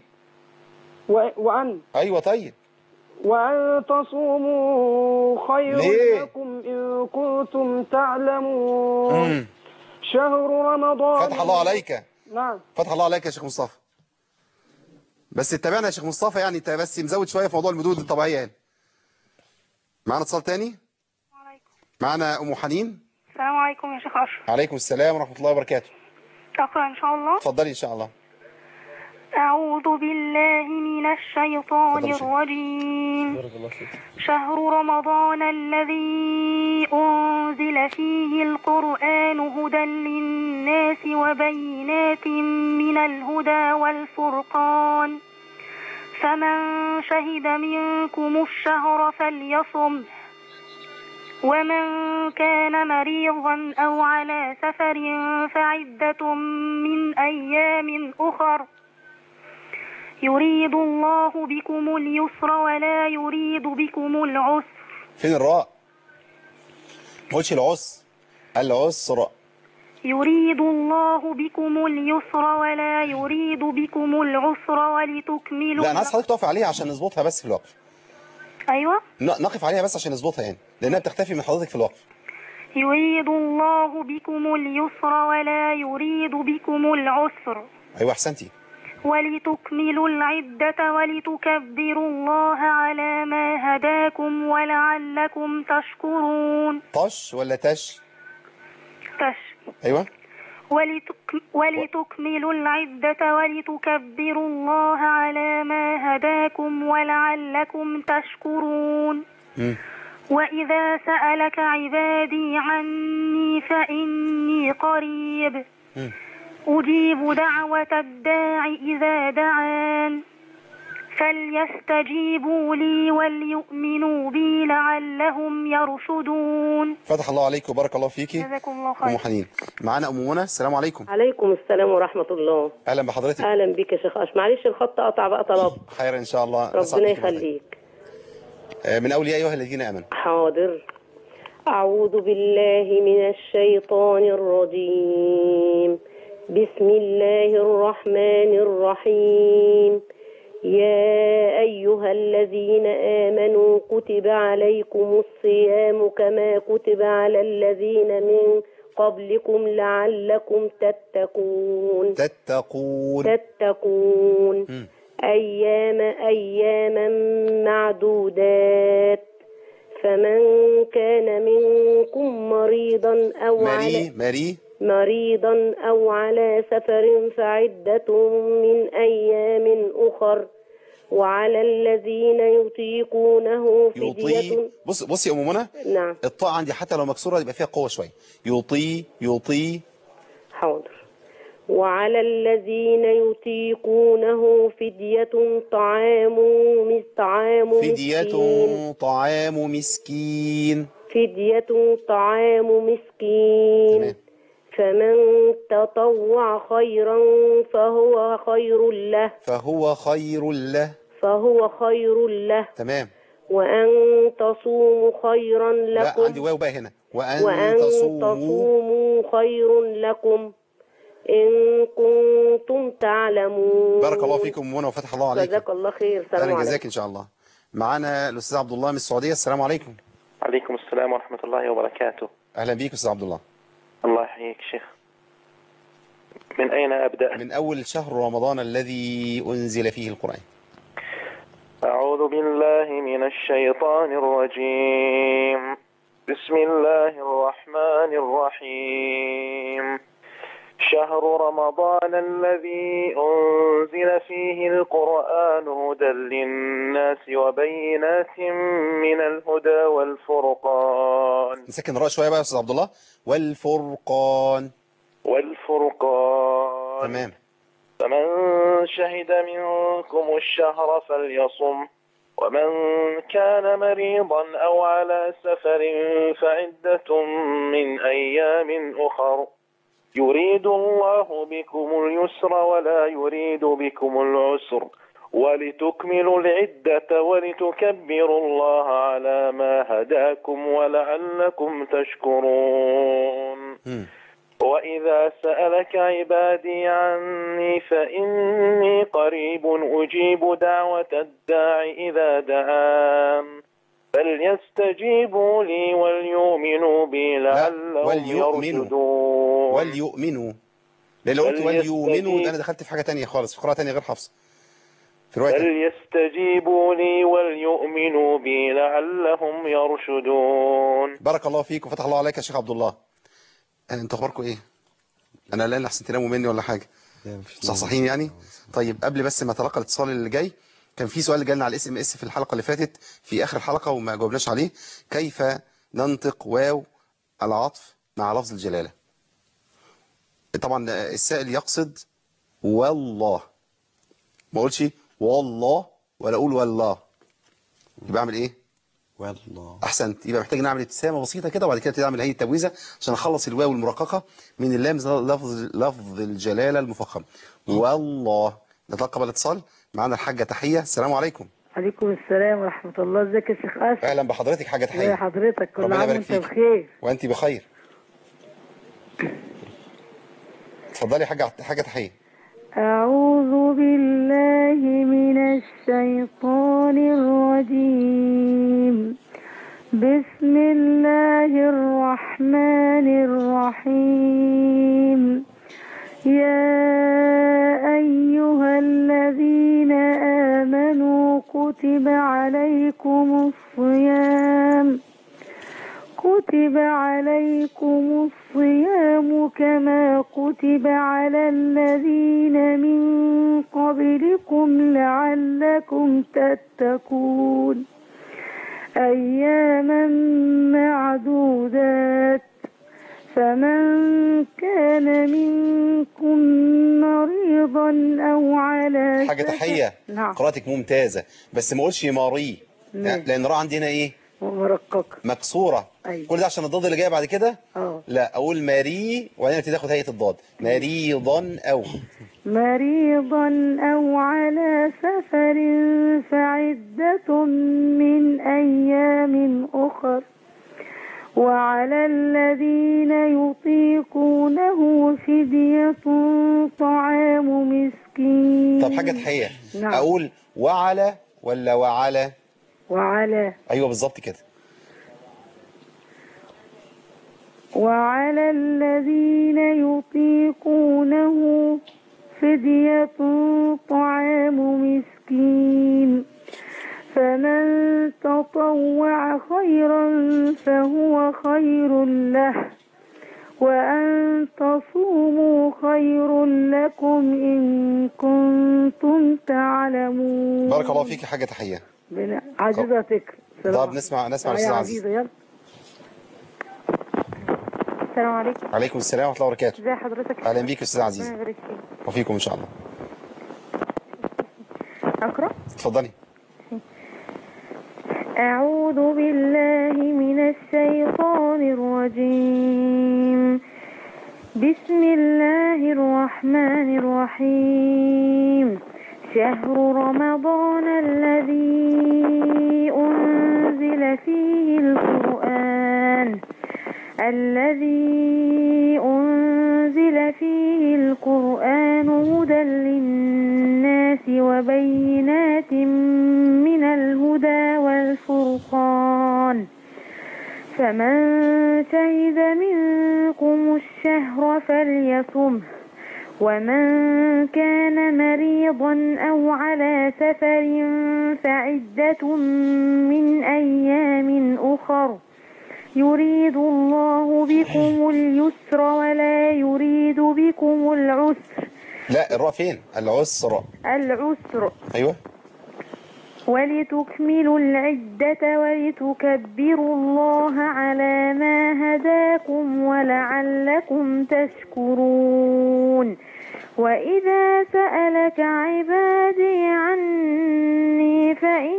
وأن. أيوة طيب. وأن تصوموا خير لكم إن كنتم تعلمون. شهر رمضان. فتح الله عليك. نعم. فتح الله عليك يا شيخ مصطفى. بس اتبعنا يا شيخ مصطفى، يعني انت بس مزود شوية في موضوع المدود الطبيعية يعني. معنا اتصال تاني. معنا أم حنين. السلام عليكم يا شيخ أشرف. عليكم السلام ورحمة الله وبركاته. أقرأ إن شاء الله. اتفضلي إن شاء الله. أعوذ بالله من الشيطان الرجيم. شهر رمضان الذي أنزل فيه القرآن هدى للناس وبينات من الهدى والفرقان فمن شهد منكم الشهر فليصمه ومن كان مريضا أو على سفر فعدة من أيام أخر يريد الله بكم اليسر ولا يريد بكم العسر. فين الراء؟ ما قلتش العسر، العسر. يريد الله بكم اليسر ولا يريد بكم العسر ولتكملوا. لا أنا عايز حضرتك تقف عليها عشان نظبطها بس في الوقف. أيوة. نقف عليها بس عشان نظبطها يعني، لأنها بتختفي من حضرتك في الوقف. يريد الله بكم اليسر ولا يريد بكم العسر. أيوة أحسنتي. ولتكملوا العدة ولتكبروا الله على ما هداكم ولعلكم تشكرون. طش ولا تش؟ تش. أيوة. ولتكملوا العدة ولتكبروا الله على ما هداكم ولعلكم تشكرون. وإذا سألك عبادي عني فإني قريب أجيب دعوة الداع إذا دعان فليستجيبوا لي وليؤمنوا بي لعلهم يرشدون. فتح الله عليك وبارك الله فيكي. جزاكم الله خير. أم حنين. معانا أم منى. السلام عليكم. عليكم السلام ورحمة الله. أهلا بحضرتك. أهلا بك يا شيخ أش. معلش الخط قطع بقى طلب. خير إن شاء الله. ربنا يخليك. من أول يا أيها الذين آمنوا. حاضر. أعوذ بالله من الشيطان الرجيم. بسم الله الرحمن الرحيم. يا أيها الذين آمنوا كتب عليكم الصيام كما كتب على الذين من قبلكم لعلكم تتقون. تتقون. أياما معدودات فمن كان منكم مريضا أو على سفر فعدة من أيام أخر وعلى الذين يطيقونه فدية. بصي يا أم منى. نعم. الطاء عندي حتى لو مكسورة يبقى فيها قوة شوية. يطي. حاضر. وعلى الذين يطيقونه فدية طعام مسكين. فدية طعام مسكين. فمن تطوع خيرا فهو خير له. تمام. وأن تصوموا خيرا لكم. لا عندي واو بقى هنا. وأن تصوموا خير لكم إن كنتم تعلمون. بارك الله فيكم منى وفتح الله عليكم. جزاك الله خير. السلام أهلا عليكم. جزاك إن شاء الله. معانا الأستاذ عبد الله من السعودية. السلام عليكم. عليكم السلام ورحمة الله وبركاته. أهلا بيك أستاذ عبد الله. الله يحييك شيخ. من أين أبدأ؟ من أول شهر رمضان الذي أنزل فيه القرآن. أعوذ بالله من الشيطان الرجيم. بسم الله الرحمن الرحيم. شهر رمضان الذي أنزل فيه القرآن هدى للناس وبينات من الهدى والفرقان. نسكن الراء شوية بقى يا أستاذ عبد الله. والفرقان. تمام. فمن شهد منكم الشهر فليصم، ومن كان مريضا أو على سفر فعدة من أيام أخر، يريد الله بكم اليسر ولا يريد بكم العسر، ولتكملوا العدة ولتكبروا الله على ما هداكم ولعلكم تشكرون. وإذا سألك عبادي عني فإني قريب أجيب دعوة الداع إذا دعان، فليستجيبوا لي وليؤمنوا بي لعلهم يرشدون. وليؤمنوا. لأن لو قلت وليؤمنوا أنا دخلت في حاجة تانية خالص، في قراءة تانية غير حفص. في رواية فليستجيبوا لي وليؤمنوا بي لعلهم يرشدون. بارك الله فيك وفتح الله عليك يا شيخ عبد الله. انتوا اخباركم ايه؟ انا لا احسن تناموا مني ولا حاجه؟ صحصحين يعني؟ طيب قبل بس ما اتلقى الاتصال اللي جاي، كان في سؤال جالنا على SMS في الحلقه اللي فاتت في اخر الحلقه وما جاوبناش عليه. كيف ننطق واو العطف مع لفظ الجلاله؟ طبعا السائل يقصد والله، ما اقولش والله ولا اقول والله. يبقى اعمل ايه؟ والله. احسنت. يبقى محتاج نعمل ابتسامه بسيطه كده، وبعد كده تعمل هي التبويزه عشان نخلص الواو المرققه من اللام لفظ الجلاله المفخم. والله. نتلقى بالاتصال. معانا الحاجه تحيه. السلام عليكم. عليكم السلام ورحمه الله. ازيك يا شيخ اسف؟ اهلا بحضرتك حاجه تحيه. ازي حضرتك؟ كل عام وانت بخير. وانت بخير. اتفضلي يا حاجه تحيه. أعوذ بالله من الشيطان الرجيم. بسم الله الرحمن الرحيم. يا أيها الذين آمنوا كتب عليكم الصيام كما كتب على الذين من قبلكم لعلكم تتقون. أياما معدودات. فمن كان منكم مريضا أو على حاجة تحية. نعم. قراءتك ممتازة، بس ما اقولش ماري لأن راء عندنا إيه؟ مرققة مكسورة. أيوة. كل ده عشان الضاد اللي جاي بعد كده. لا أقول ماري وبعدين تاخد هيئة الضاد. مريضا أو على سفر فعدة من أيام أخر، وعلى الذين يطيقونه فدية طعام مسكين. طب حاجة تحية. نعم. أقول وعلى ولا وعلى؟ وعلى. أيوة بالظبط كده. وعلى الذين يطيقونه فدية طعام مسكين، فمن تطوع خيرا فهو خير له، وأن تصوموا خير لكم إن كنتم تعلمون. بارك الله فيك حاجة تحية. عزيزتك. طب نسمع الأستاذ عزيز. السلام عليكم. عليكم السلام ورحمة الله وبركاته. ازي حضرتك؟ أهلا بيك أستاذ عزيز. وفيكم إن شاء الله. أقرأ؟ اتفضلي. أعوذ بالله من الشيطان الرجيم. بسم الله الرحمن الرحيم. شهر رمضان الذي أنزل فيه فمن شهد منكم الشهر فليصمه ومن كان مريضا أو على سفر فعدة من أيام أخر يريد الله بكم اليسر ولا يريد بكم العسر. لا الراء فين؟ العسر. العسر. أيوة. ولتكملوا العدة ولتكبروا الله على ما هداكم ولعلكم تشكرون. وإذا سألك عبادي عني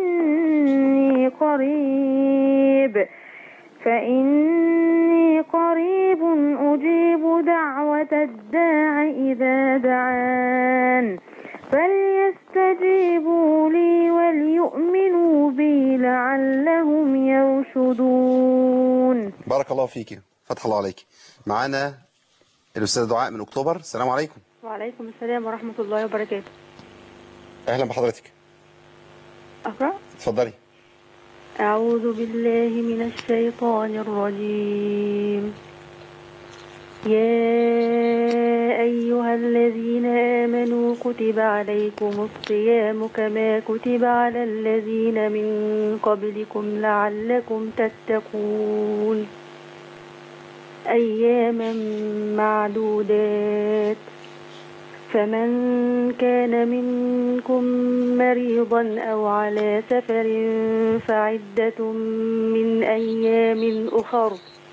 فإني قريب أجيب دعوة الداع إذا دعان فليستجيبوا لي وليؤمنوا بي لعلهم يرشدون. بارك الله فيك، فتح الله عليك. معانا الأستاذة دعاء من أكتوبر. السلام عليكم. وعليكم السلام ورحمة الله وبركاته. أهلا بحضرتك. أقرأ؟ اتفضلي. أعوذ بالله من الشيطان الرجيم. يا أيها الذين آمنوا كتب عليكم الصيام كما كتب على الذين من قبلكم لعلكم تتقون أياما معدودات فمن كان منكم مريضا أو على سفر فعدة من أيام أخر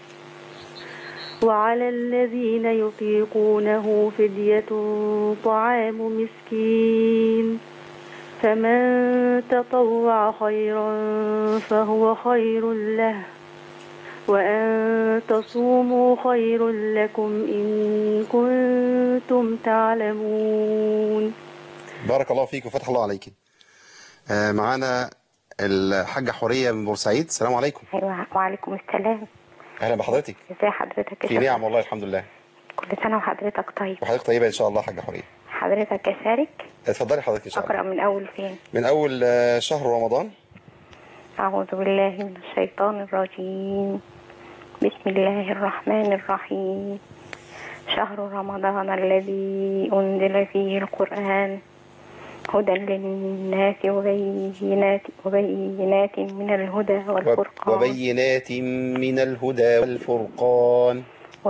وعلى الذين يطيقونه فدية طعام مسكين فمن تطوع خيرا فهو خير له وأن تصوموا خير لكم إن كنتم تعلمون. بارك الله فيك وفتح الله عليك. معانا الحاجة حورية من بورسعيد. السلام عليكم. أيوة وعليكم السلام. أهلا بحضرتك. ازي حضرتك؟ في نعم والله الحمد لله. كل سنة وحضرتك طيب. وحضرتك طيبة إن شاء الله حاجة حورية. حضرتك أشارك؟ اتفضلي حضرتك إن شاء الله. أقرأ من أول فين؟ من أول شهر رمضان. أعوذ بالله من الشيطان الرجيم. بسم الله الرحمن الرحيم. شهر رمضان الذي أنزل فيه القرآن هدى للناس وبينات من الهدى والفرقان وبينات من الهدى والفرقان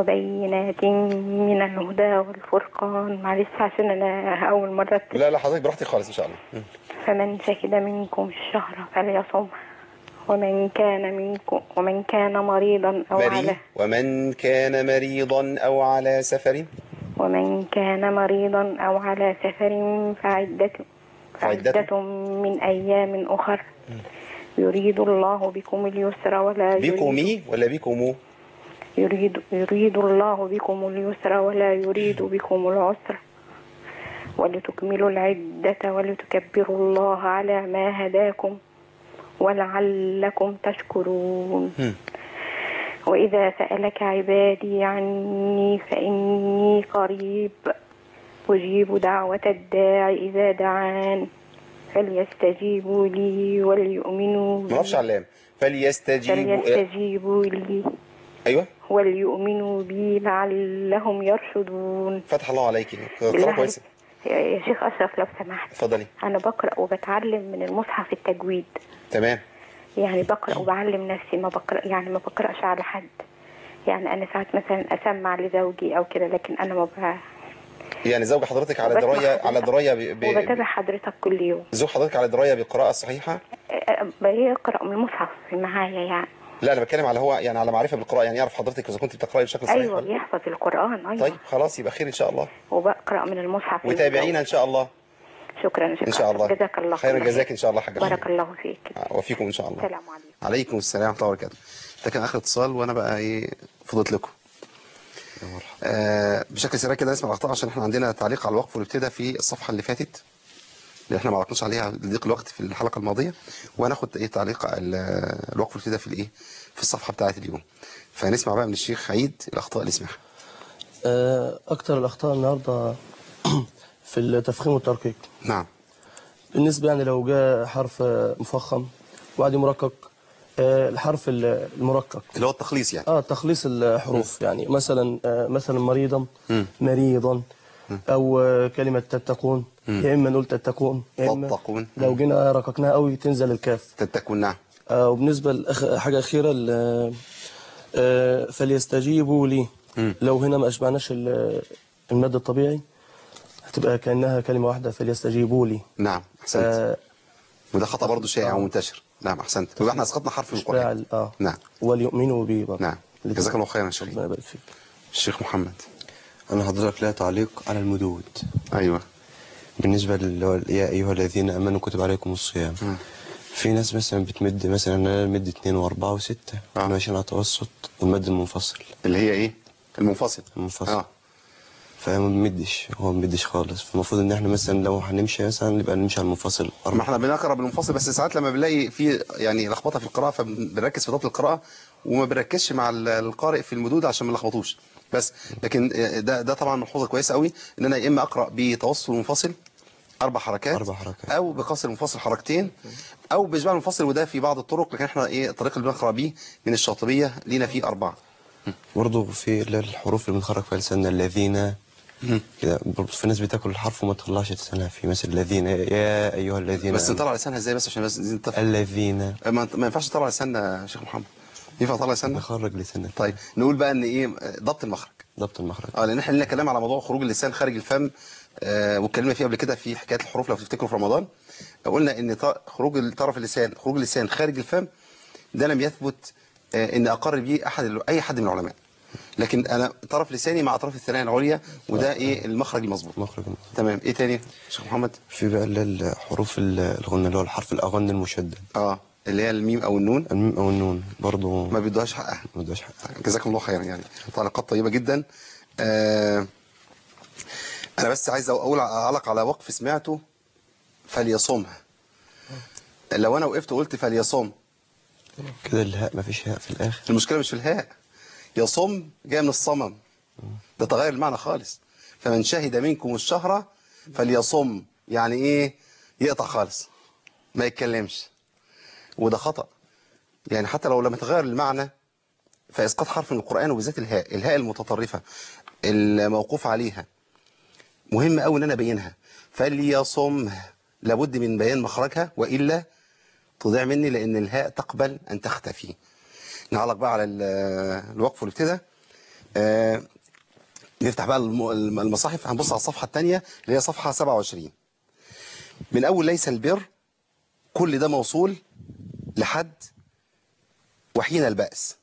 معلش عشان أنا أول مرة لا حضرتك براحتك خالص إن شاء الله. فمن شهد منكم الشهر فليصمه ومن كان مريضا أو على سفر فعدة من أيام أخر يريد الله بكم اليسر ولا يريد الله بكم اليسر ولا يريد بكم العسر ولتكملوا العدة ولتكبروا الله على ما هداكم ولعلكم تشكرون. وإذا سألك عبادي عني فإني قريب أجيب دعوة الداع إذا دعان فليستجيبوا لي وليؤمنوا بي. معرفش علام. فليستجيبوا لي. أيوة. وليؤمنوا بي لعلهم يرشدون. فتح الله عليك. قراءة كويسة. يا شيخ أشرف لو سمحت. اتفضلي. أنا بقرأ وبتعلم من المصحف التجويد. تمام. يعني بقرأ وبعلم نفسي، ما بقرأش على حد. يعني أنا ساعات مثلا أسمع لزوجي أو كده، لكن أنا ما يعني زوج حضرتك على دراية وبتابع حضرتك كل يوم. زوج حضرتك على دراية بالقراءة الصحيحة؟ بيقرأ من المصحف معايا يعني. لا أنا بتكلم على هو يعني على معرفة بالقراءة، يعني يعرف حضرتك إذا كنت بتقرأي بشكل صحيح. أيوة يحفظ القرآن. أيوة. طيب خلاص يبقى خير إن شاء الله. وبقرأ من المصحف. وتابعينا إن شاء الله. شكرا إن شاء الله. جزاك الله خير جزاك إن شاء الله حاجة. بارك الله فيك. وفيكم إن شاء الله. السلام عليكم. عليكم السلام ورحمة الله وبركاته. ده كان آخر اتصال وأنا بقى فضلت لكم. بشكل سريع كده نسمع الأخطاء عشان احنا عندنا تعليق على الوقف والابتداء في الصفحة اللي فاتت اللي احنا ما عرفناش عليها لضيق الوقت في الحلقة الماضية، وهناخد تعليق الوقف والابتداء في الصفحة بتاعت اليوم. فنسمع بقى من الشيخ عيد الأخطاء اللي سمعها. أكتر الأخطاء النهاردة في التفخيم والترقيق. نعم. بالنسبة يعني لو جاء حرف مفخم وبعد مرقق الحرف المرقق اللي هو التخليص يعني. تخليص الحروف. يعني مثلا مريضا، مريضا، او كلمه تتقون، يا اما نقول تتقون، يا اما تتقون لو جينا رققناها قوي تنزل الكاف تتقون. نعم. وبالنسبه لحاجه اخيره فليستجيبوا لي، لو هنا ما اشبعناش المد الطبيعي هتبقى كانها كلمه واحده، فليستجيبوا لي. نعم احسنت. وده خطأ برضه شائع ومنتشر. نعم احسنت. يبقى احنا اسقطنا حرف من القرآن. نعم. وليؤمنوا به برضه. نعم. جزاك الله خيرا يا شيخ. ربنا يبارك فيك. الشيخ محمد. انا حضرتك لا تعليق على المدود. ايوه. بالنسبه يا ايها الذين امنوا كتب عليكم الصيام. في ناس مثلا بتمد، مثلا انا مد 2 و4 و6 انا ماشيين على توسط، والمد المنفصل اللي هي ايه؟ المنفصل. فما بنمدش، هو ما بنمدش خالص. فالمفروض ان احنا مثلا لو هنمشي مثلا نبقى نمشي على المنفصل. ما احنا بنقرا بالمنفصل، بس ساعات لما بنلاقي في يعني لخبطه في القراءه فبنركز في ضبط القراءه وما بنركزش مع القارئ في المدود عشان ما نلخبطوش بس. لكن ده طبعا ملحوظه كويسه قوي، ان انا يا اما اقرا بتوسط المنفصل 4 حركات او بقصر المنفصل حركتين او بإشباع المنفصل، وده في بعض الطرق، لكن احنا الطريق اللي بنقرا بيه من الشاطبيه لينا فيه 4. برضه في الحروف اللي بنخرج فيها لساننا، الذين كده برضه في ناس بتاكل الحرف وما تطلعش لسانها فيه، مثل الذين، يا ايها الذين. بس نطلع لسانها ازاي بس عشان بس نتفق؟ الذين ما ينفعش نطلع لساننا يا شيخ محمد. ينفع نطلع لساننا؟ نخرج لساننا. طيب نقول بقى ان ايه ضبط المخرج. ضبط المخرج. لان احنا لنا كلام على موضوع خروج اللسان خارج الفم، واتكلمنا فيه قبل كده في حكايه الحروف لو تفتكروا في رمضان. قلنا ان خروج طرف اللسان، خروج اللسان خارج الفم ده لم يثبت ان اقر به اي حد من العلماء. لكن انا طرف لساني مع اطراف الثنايا العليا، وده ايه المخرج المظبوط. تمام. ايه تاني شيخ محمد؟ في بقى الحروف الغنه اللي هو الحرف الاغن المشدد. اللي هي الميم او النون. الميم او النون برضه ما بيدوهاش حقها. ما بيدوهاش حقها. جزاكم الله خيرا، يعني تعليقات طيبه جدا. انا بس عايز اقول اعلق على وقف سمعته، فليصمها. لو انا وقفت وقلت فليصم كده الهاء، ما فيش هاء في الاخر. المشكله مش في الهاء. يصم جايه من الصمم، ده تغير المعنى خالص. فمن شهد منكم الشهر فليصم، يعني ايه؟ يقطع خالص ما يتكلمش، وده خطأ. يعني حتى لو لم يتغير المعنى فاسقاط حرف من القرآن، وبالذات الهاء المتطرفة الموقوف عليها مهم قوي ان انا ابينها. فليصمها لابد من بيان مخرجها، والا تضيع مني، لان الهاء تقبل ان تختفي. نعلق بقى على الوقف والابتداء. نفتح بقى المصاحف، هنبص على الصفحة الثانية اللي هي صفحة 27. من أول ليس البر، كل ده موصول لحد وحين البأس.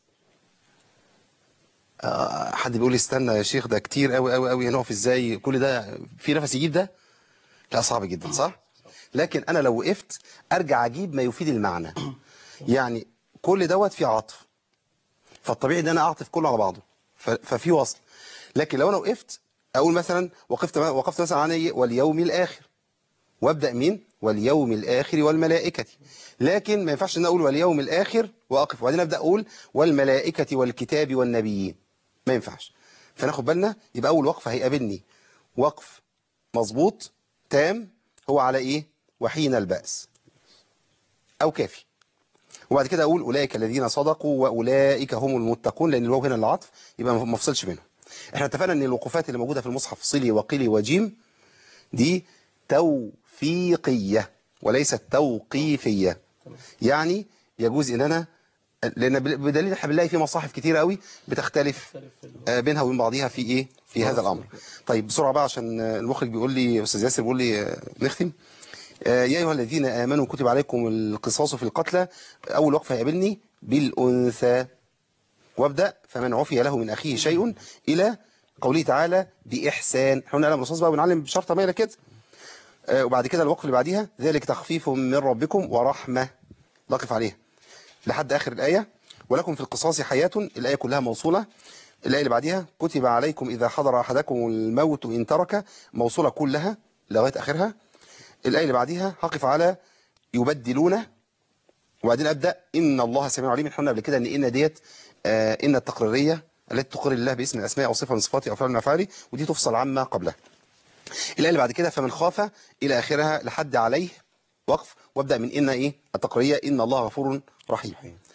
حد بيقول لي استنى يا شيخ، ده كتير قوي قوي قوي، هنقف ازاي كل ده؟ في نفس يجيب ده؟ لا صعب جدا، صح؟ لكن أنا لو وقفت أرجع أجيب ما يفيد المعنى. يعني كل دوت في عطف، فالطبيعي ان انا اعطف كله على بعضه، ففي وصل. لكن لو انا وقفت اقول مثلا وقفت مثلا عن واليوم الاخر، وابدا مين؟ واليوم الاخر والملائكه. لكن ما ينفعش ان اقول واليوم الاخر واقف وبعدين ابدا اقول والملائكه والكتاب والنبيين، ما ينفعش. فناخد بالنا، يبقى اول وقفه هيقابلني وقف مظبوط تام، هو على ايه؟ وحين البأس او كافي. وبعد كده اقول اولئك الذين صدقوا واولئك هم المتقون، لان الواو هنا العطف، يبقى ما افصلش بينهم. احنا اتفقنا ان الوقوفات اللي موجوده في المصحف صلي وقلي وجيم دي توفيقيه وليست توقيفيه. يعني يجوز ان انا، لان بدليل احنا بنلاقي في مصاحف كتير قوي بتختلف بينها وبين بعضيها في ايه؟ في هذا الامر. طيب بسرعه بقى عشان المخرج بيقول لي، استاذ ياسر بيقول لي نختم. يا أيها الذين آمنوا كتب عليكم القصاص في القتلى. أول وقفة هيقابلني بالأنثى، وابدأ فمن عفي له من أخيه شيء إلى قوله تعالى بإحسان. احنا قلنا الرصاص بقى بنعلم بشرطة مايلة كده. وبعد كده الوقف اللي بعديها ذلك تخفيف من ربكم ورحمة، نقف عليها لحد آخر الآية. ولكم في القصاص حياة، الآية كلها موصولة. الآية اللي بعديها كتب عليكم إذا حضر أحدكم الموت إن ترك، موصولة كلها لغاية آخرها. الآية اللي بعديها هقف على يبدلون، وبعدين أبدأ إن الله سميع عليم. احنا قلنا قبل كده إن ديت إن التقريرية التي تقر الله باسم الأسماء أو صفة من صفاته أو فعل من أفعاله، ودي تفصل عما قبلها. الآية اللي بعد كده فمن خاف إلى آخرها لحد عليه وقف، وابدأ من إن التقريرية إن الله غفور رحيم.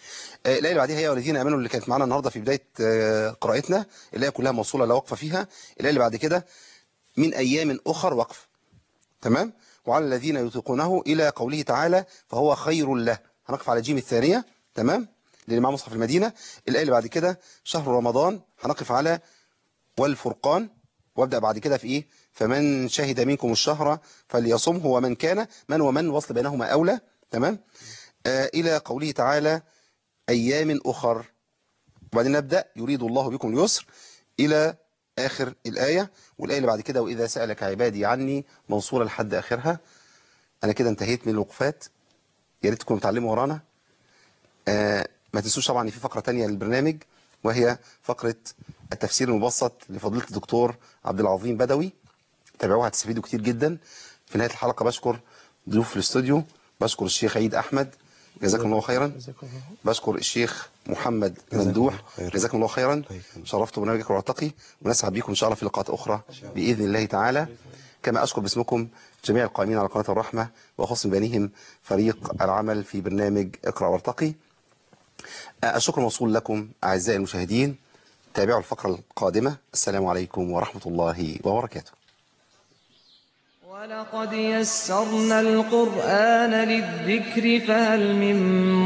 الآية اللي بعديها هي والذين آمنوا اللي كانت معانا النهاردة في بداية قراءتنا، الآية كلها موصولة لا وقف فيها. الآية اللي بعد كده من أيام أخر وقف، تمام. وعلى الذين يطيقونه إلى قوله تعالى فهو خير له، هنقف على جيم الثانية، تمام، للي معاه مصحف المدينة. الآية اللي بعد كده شهر رمضان، هنقف على والفرقان، وابدأ بعد كده في إيه؟ فمن شهد منكم الشهر فليصمه ومن كان ومن وصل بينهما أولى، تمام. إلى قوله تعالى أيام أخر، وبعدين نبدأ يريد الله بكم اليسر إلى آخر الآية. والآية اللي بعد كده وإذا سألك عبادي عني، موصولة لحد آخرها. أنا كده انتهيت من الوقفات، يا ريت تكونوا بتعلموا ورانا. ما تنسوش طبعا في فقرة تانية للبرنامج، وهي فقرة التفسير المبسط لفضيلة الدكتور عبد العظيم بدوي. تابعوها هتستفيدوا كتير جدا. في نهاية الحلقة بشكر ضيوف في الاستوديو، بشكر الشيخ عيد أحمد جزاكم الله خيرا، بشكر الشيخ محمد ممدوح جزاكم الله خيرا، شرفتوا برنامجكم العتقي، ونسعد بكم إن شاء الله في لقاءات أخرى بإذن الله تعالى. كما أشكر باسمكم جميع القائمين على قناة الرحمة، وخص بينهم فريق العمل في برنامج اقرأ وارتقي. الشكر موصول لكم أعزائي المشاهدين. تابعوا الفقرة القادمة. السلام عليكم ورحمة الله وبركاته. ولقد يسرنا القرآن للذكر فهل من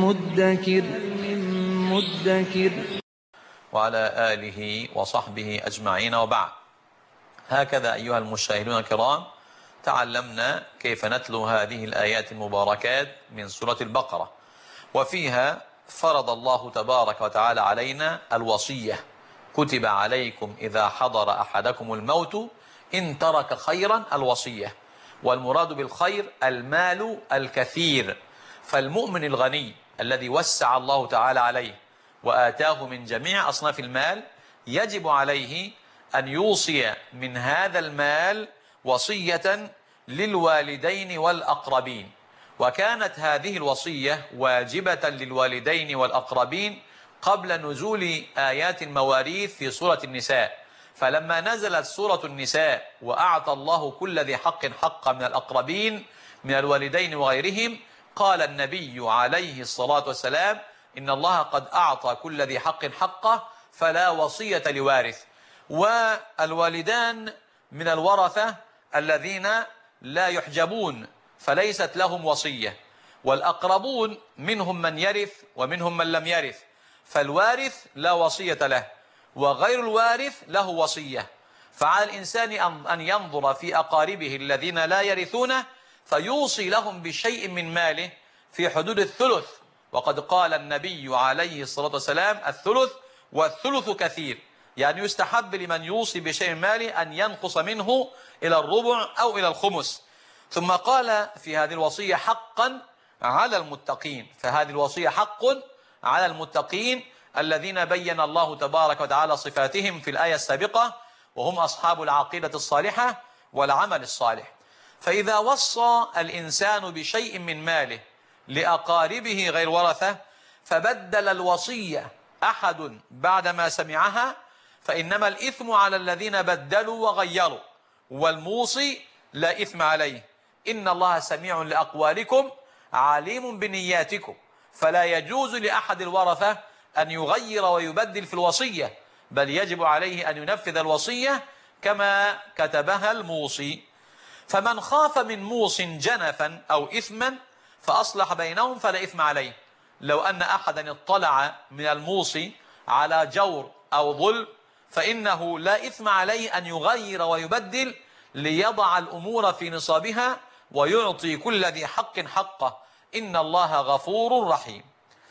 مدكر. وعلى آله وصحبه أجمعين، وبعد. هكذا أيها المشاهدون الكرام تعلمنا كيف نتلو هذه الآيات المباركات من سورة البقرة، وفيها فرض الله تبارك وتعالى علينا الوصية. كتب عليكم إذا حضر أحدكم الموت إن ترك خيرا الوصية، والمراد بالخير المال الكثير. فالمؤمن الغني الذي وسع الله تعالى عليه وآتاه من جميع أصناف المال يجب عليه أن يوصي من هذا المال وصية للوالدين والأقربين. وكانت هذه الوصية واجبة للوالدين والأقربين قبل نزول آيات المواريث في سورة النساء. فلما نزلت سورة النساء وأعطى الله كل ذي حق حقا من الأقربين من الوالدين وغيرهم، قال النبي عليه الصلاة والسلام إن الله قد أعطى كل ذي حق حقه فلا وصية لوارث. والوالدان من الورثة الذين لا يحجبون فليست لهم وصية، والأقربون منهم من يرث ومنهم من لم يرث، فالوارث لا وصية له، وغير الوارث له وصية. فعلى الإنسان أن ينظر في أقاربه الذين لا يرثونه فيوصي لهم بشيء من ماله في حدود الثلث. وقد قال النبي عليه الصلاة والسلام الثلث والثلث كثير، يعني يستحب لمن يوصي بشيء من ماله أن ينقص منه إلى الربع أو إلى الخمس. ثم قال في هذه الوصية حقا على المتقين، فهذه الوصية حق على المتقين الذين بين الله تبارك وتعالى صفاتهم في الآية السابقة، وهم أصحاب العقيدة الصالحة والعمل الصالح. فإذا وصى الإنسان بشيء من ماله لأقاربه غير ورثة فبدل الوصية أحد بعدما سمعها، فإنما الإثم على الذين بدلوا وغيروا، والموصي لا إثم عليه. إن الله سميع لأقوالكم عليم بنياتكم، فلا يجوز لأحد الورثة أن يغير ويبدل في الوصية، بل يجب عليه أن ينفذ الوصية كما كتبها الموصي. فمن خاف من موص جنفا أو إثما فأصلح بينهم فلا إثم عليه. لو أن أحدا اطلع من الموصي على جور أو ظلم فإنه لا إثم عليه أن يغير ويبدل ليضع الأمور في نصابها ويعطي كل ذي حق حقه، إن الله غفور رحيم.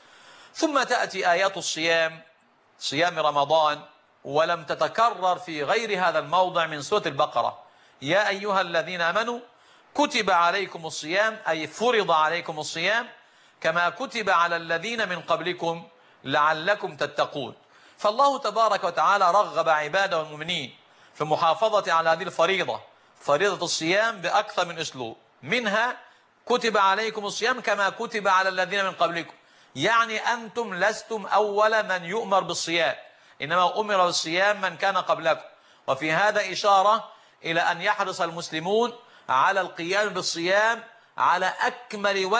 ثم تأتي آيات الصيام، صيام رمضان، ولم تتكرر في غير هذا الموضع من سورة البقرة. يا أيها الذين آمنوا كتب عليكم الصيام، أي فرض عليكم الصيام كما كتب على الذين من قبلكم لعلكم تتقون. فالله تبارك وتعالى رغب عباده المؤمنين في المحافظة على هذه الفريضة، فريضة الصيام، بأكثر من أسلوب. منها كتب عليكم الصيام كما كتب على الذين من قبلكم، يعني أنتم لستم أول من يؤمر بالصيام، إنما أمر بالصيام من كان قبلكم. وفي هذا إشارة إلى أن يحرص المسلمون على القيام بالصيام على أكمل وجه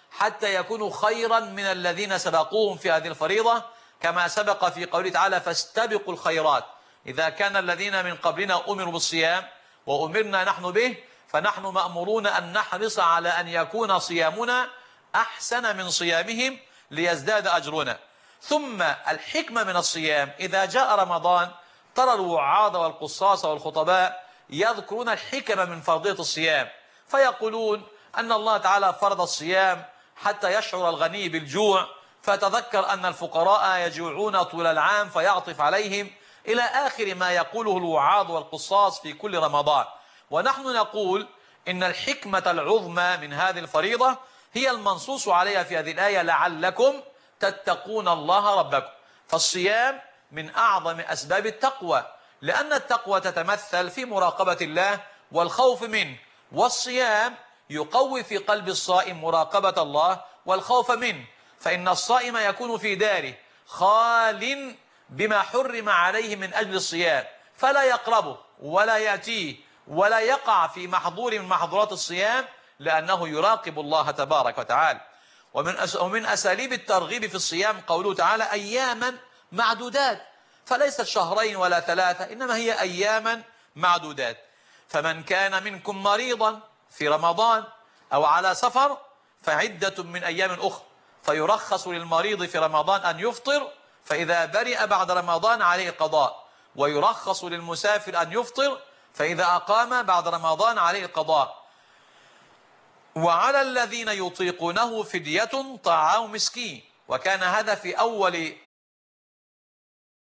حتى يكونوا خيرا من الذين سبقوهم في هذه الفريضة، كما سبق في قوله تعالى فاستبقوا الخيرات. إذا كان الذين من قبلنا أمروا بالصيام وأمرنا نحن به، فنحن مأمورون أن نحرص على أن يكون صيامنا أحسن من صيامهم ليزداد أجرنا. ثم الحكمة من الصيام، إذا جاء رمضان ترى الوعاظ والقصاص والخطباء يذكرون الحكمة من فرضية الصيام، فيقولون أن الله تعالى فرض الصيام حتى يشعر الغني بالجوع، فتذكر أن الفقراء يجوعون طول العام فيعطف عليهم، إلى آخر ما يقوله الوعاظ والقصاص في كل رمضان. ونحن نقول إن الحكمة العظمى من هذه الفريضة هي المنصوص عليها في هذه الآية لعلكم تتقون الله ربكم. فالصيام من أعظم أسباب التقوى، لأن التقوى تتمثل في مراقبة الله والخوف منه، والصيام يقوي في قلب الصائم مراقبة الله والخوف منه، فإن الصائم يكون في داره خال بما حرم عليه من أجل الصيام، فلا يقربه ولا يأتيه ولا يقع في محظور من محظورات الصيام، لأنه يراقب الله تبارك وتعالى. ومن أساليب الترغيب في الصيام قوله تعالى أياما معدودات، فليست شهرين ولا ثلاثة، إنما هي أياما معدودات. فمن كان منكم مريضا في رمضان أو على سفر فعدة من أيام أخرى، فيرخص للمريض في رمضان أن يفطر، فإذا برئ بعد رمضان عليه القضاء، ويرخص للمسافر أن يفطر، فإذا أقام بعد رمضان عليه القضاء. وعلى الذين يطيقونه فدية طعام مسكين، وكان هذا في أول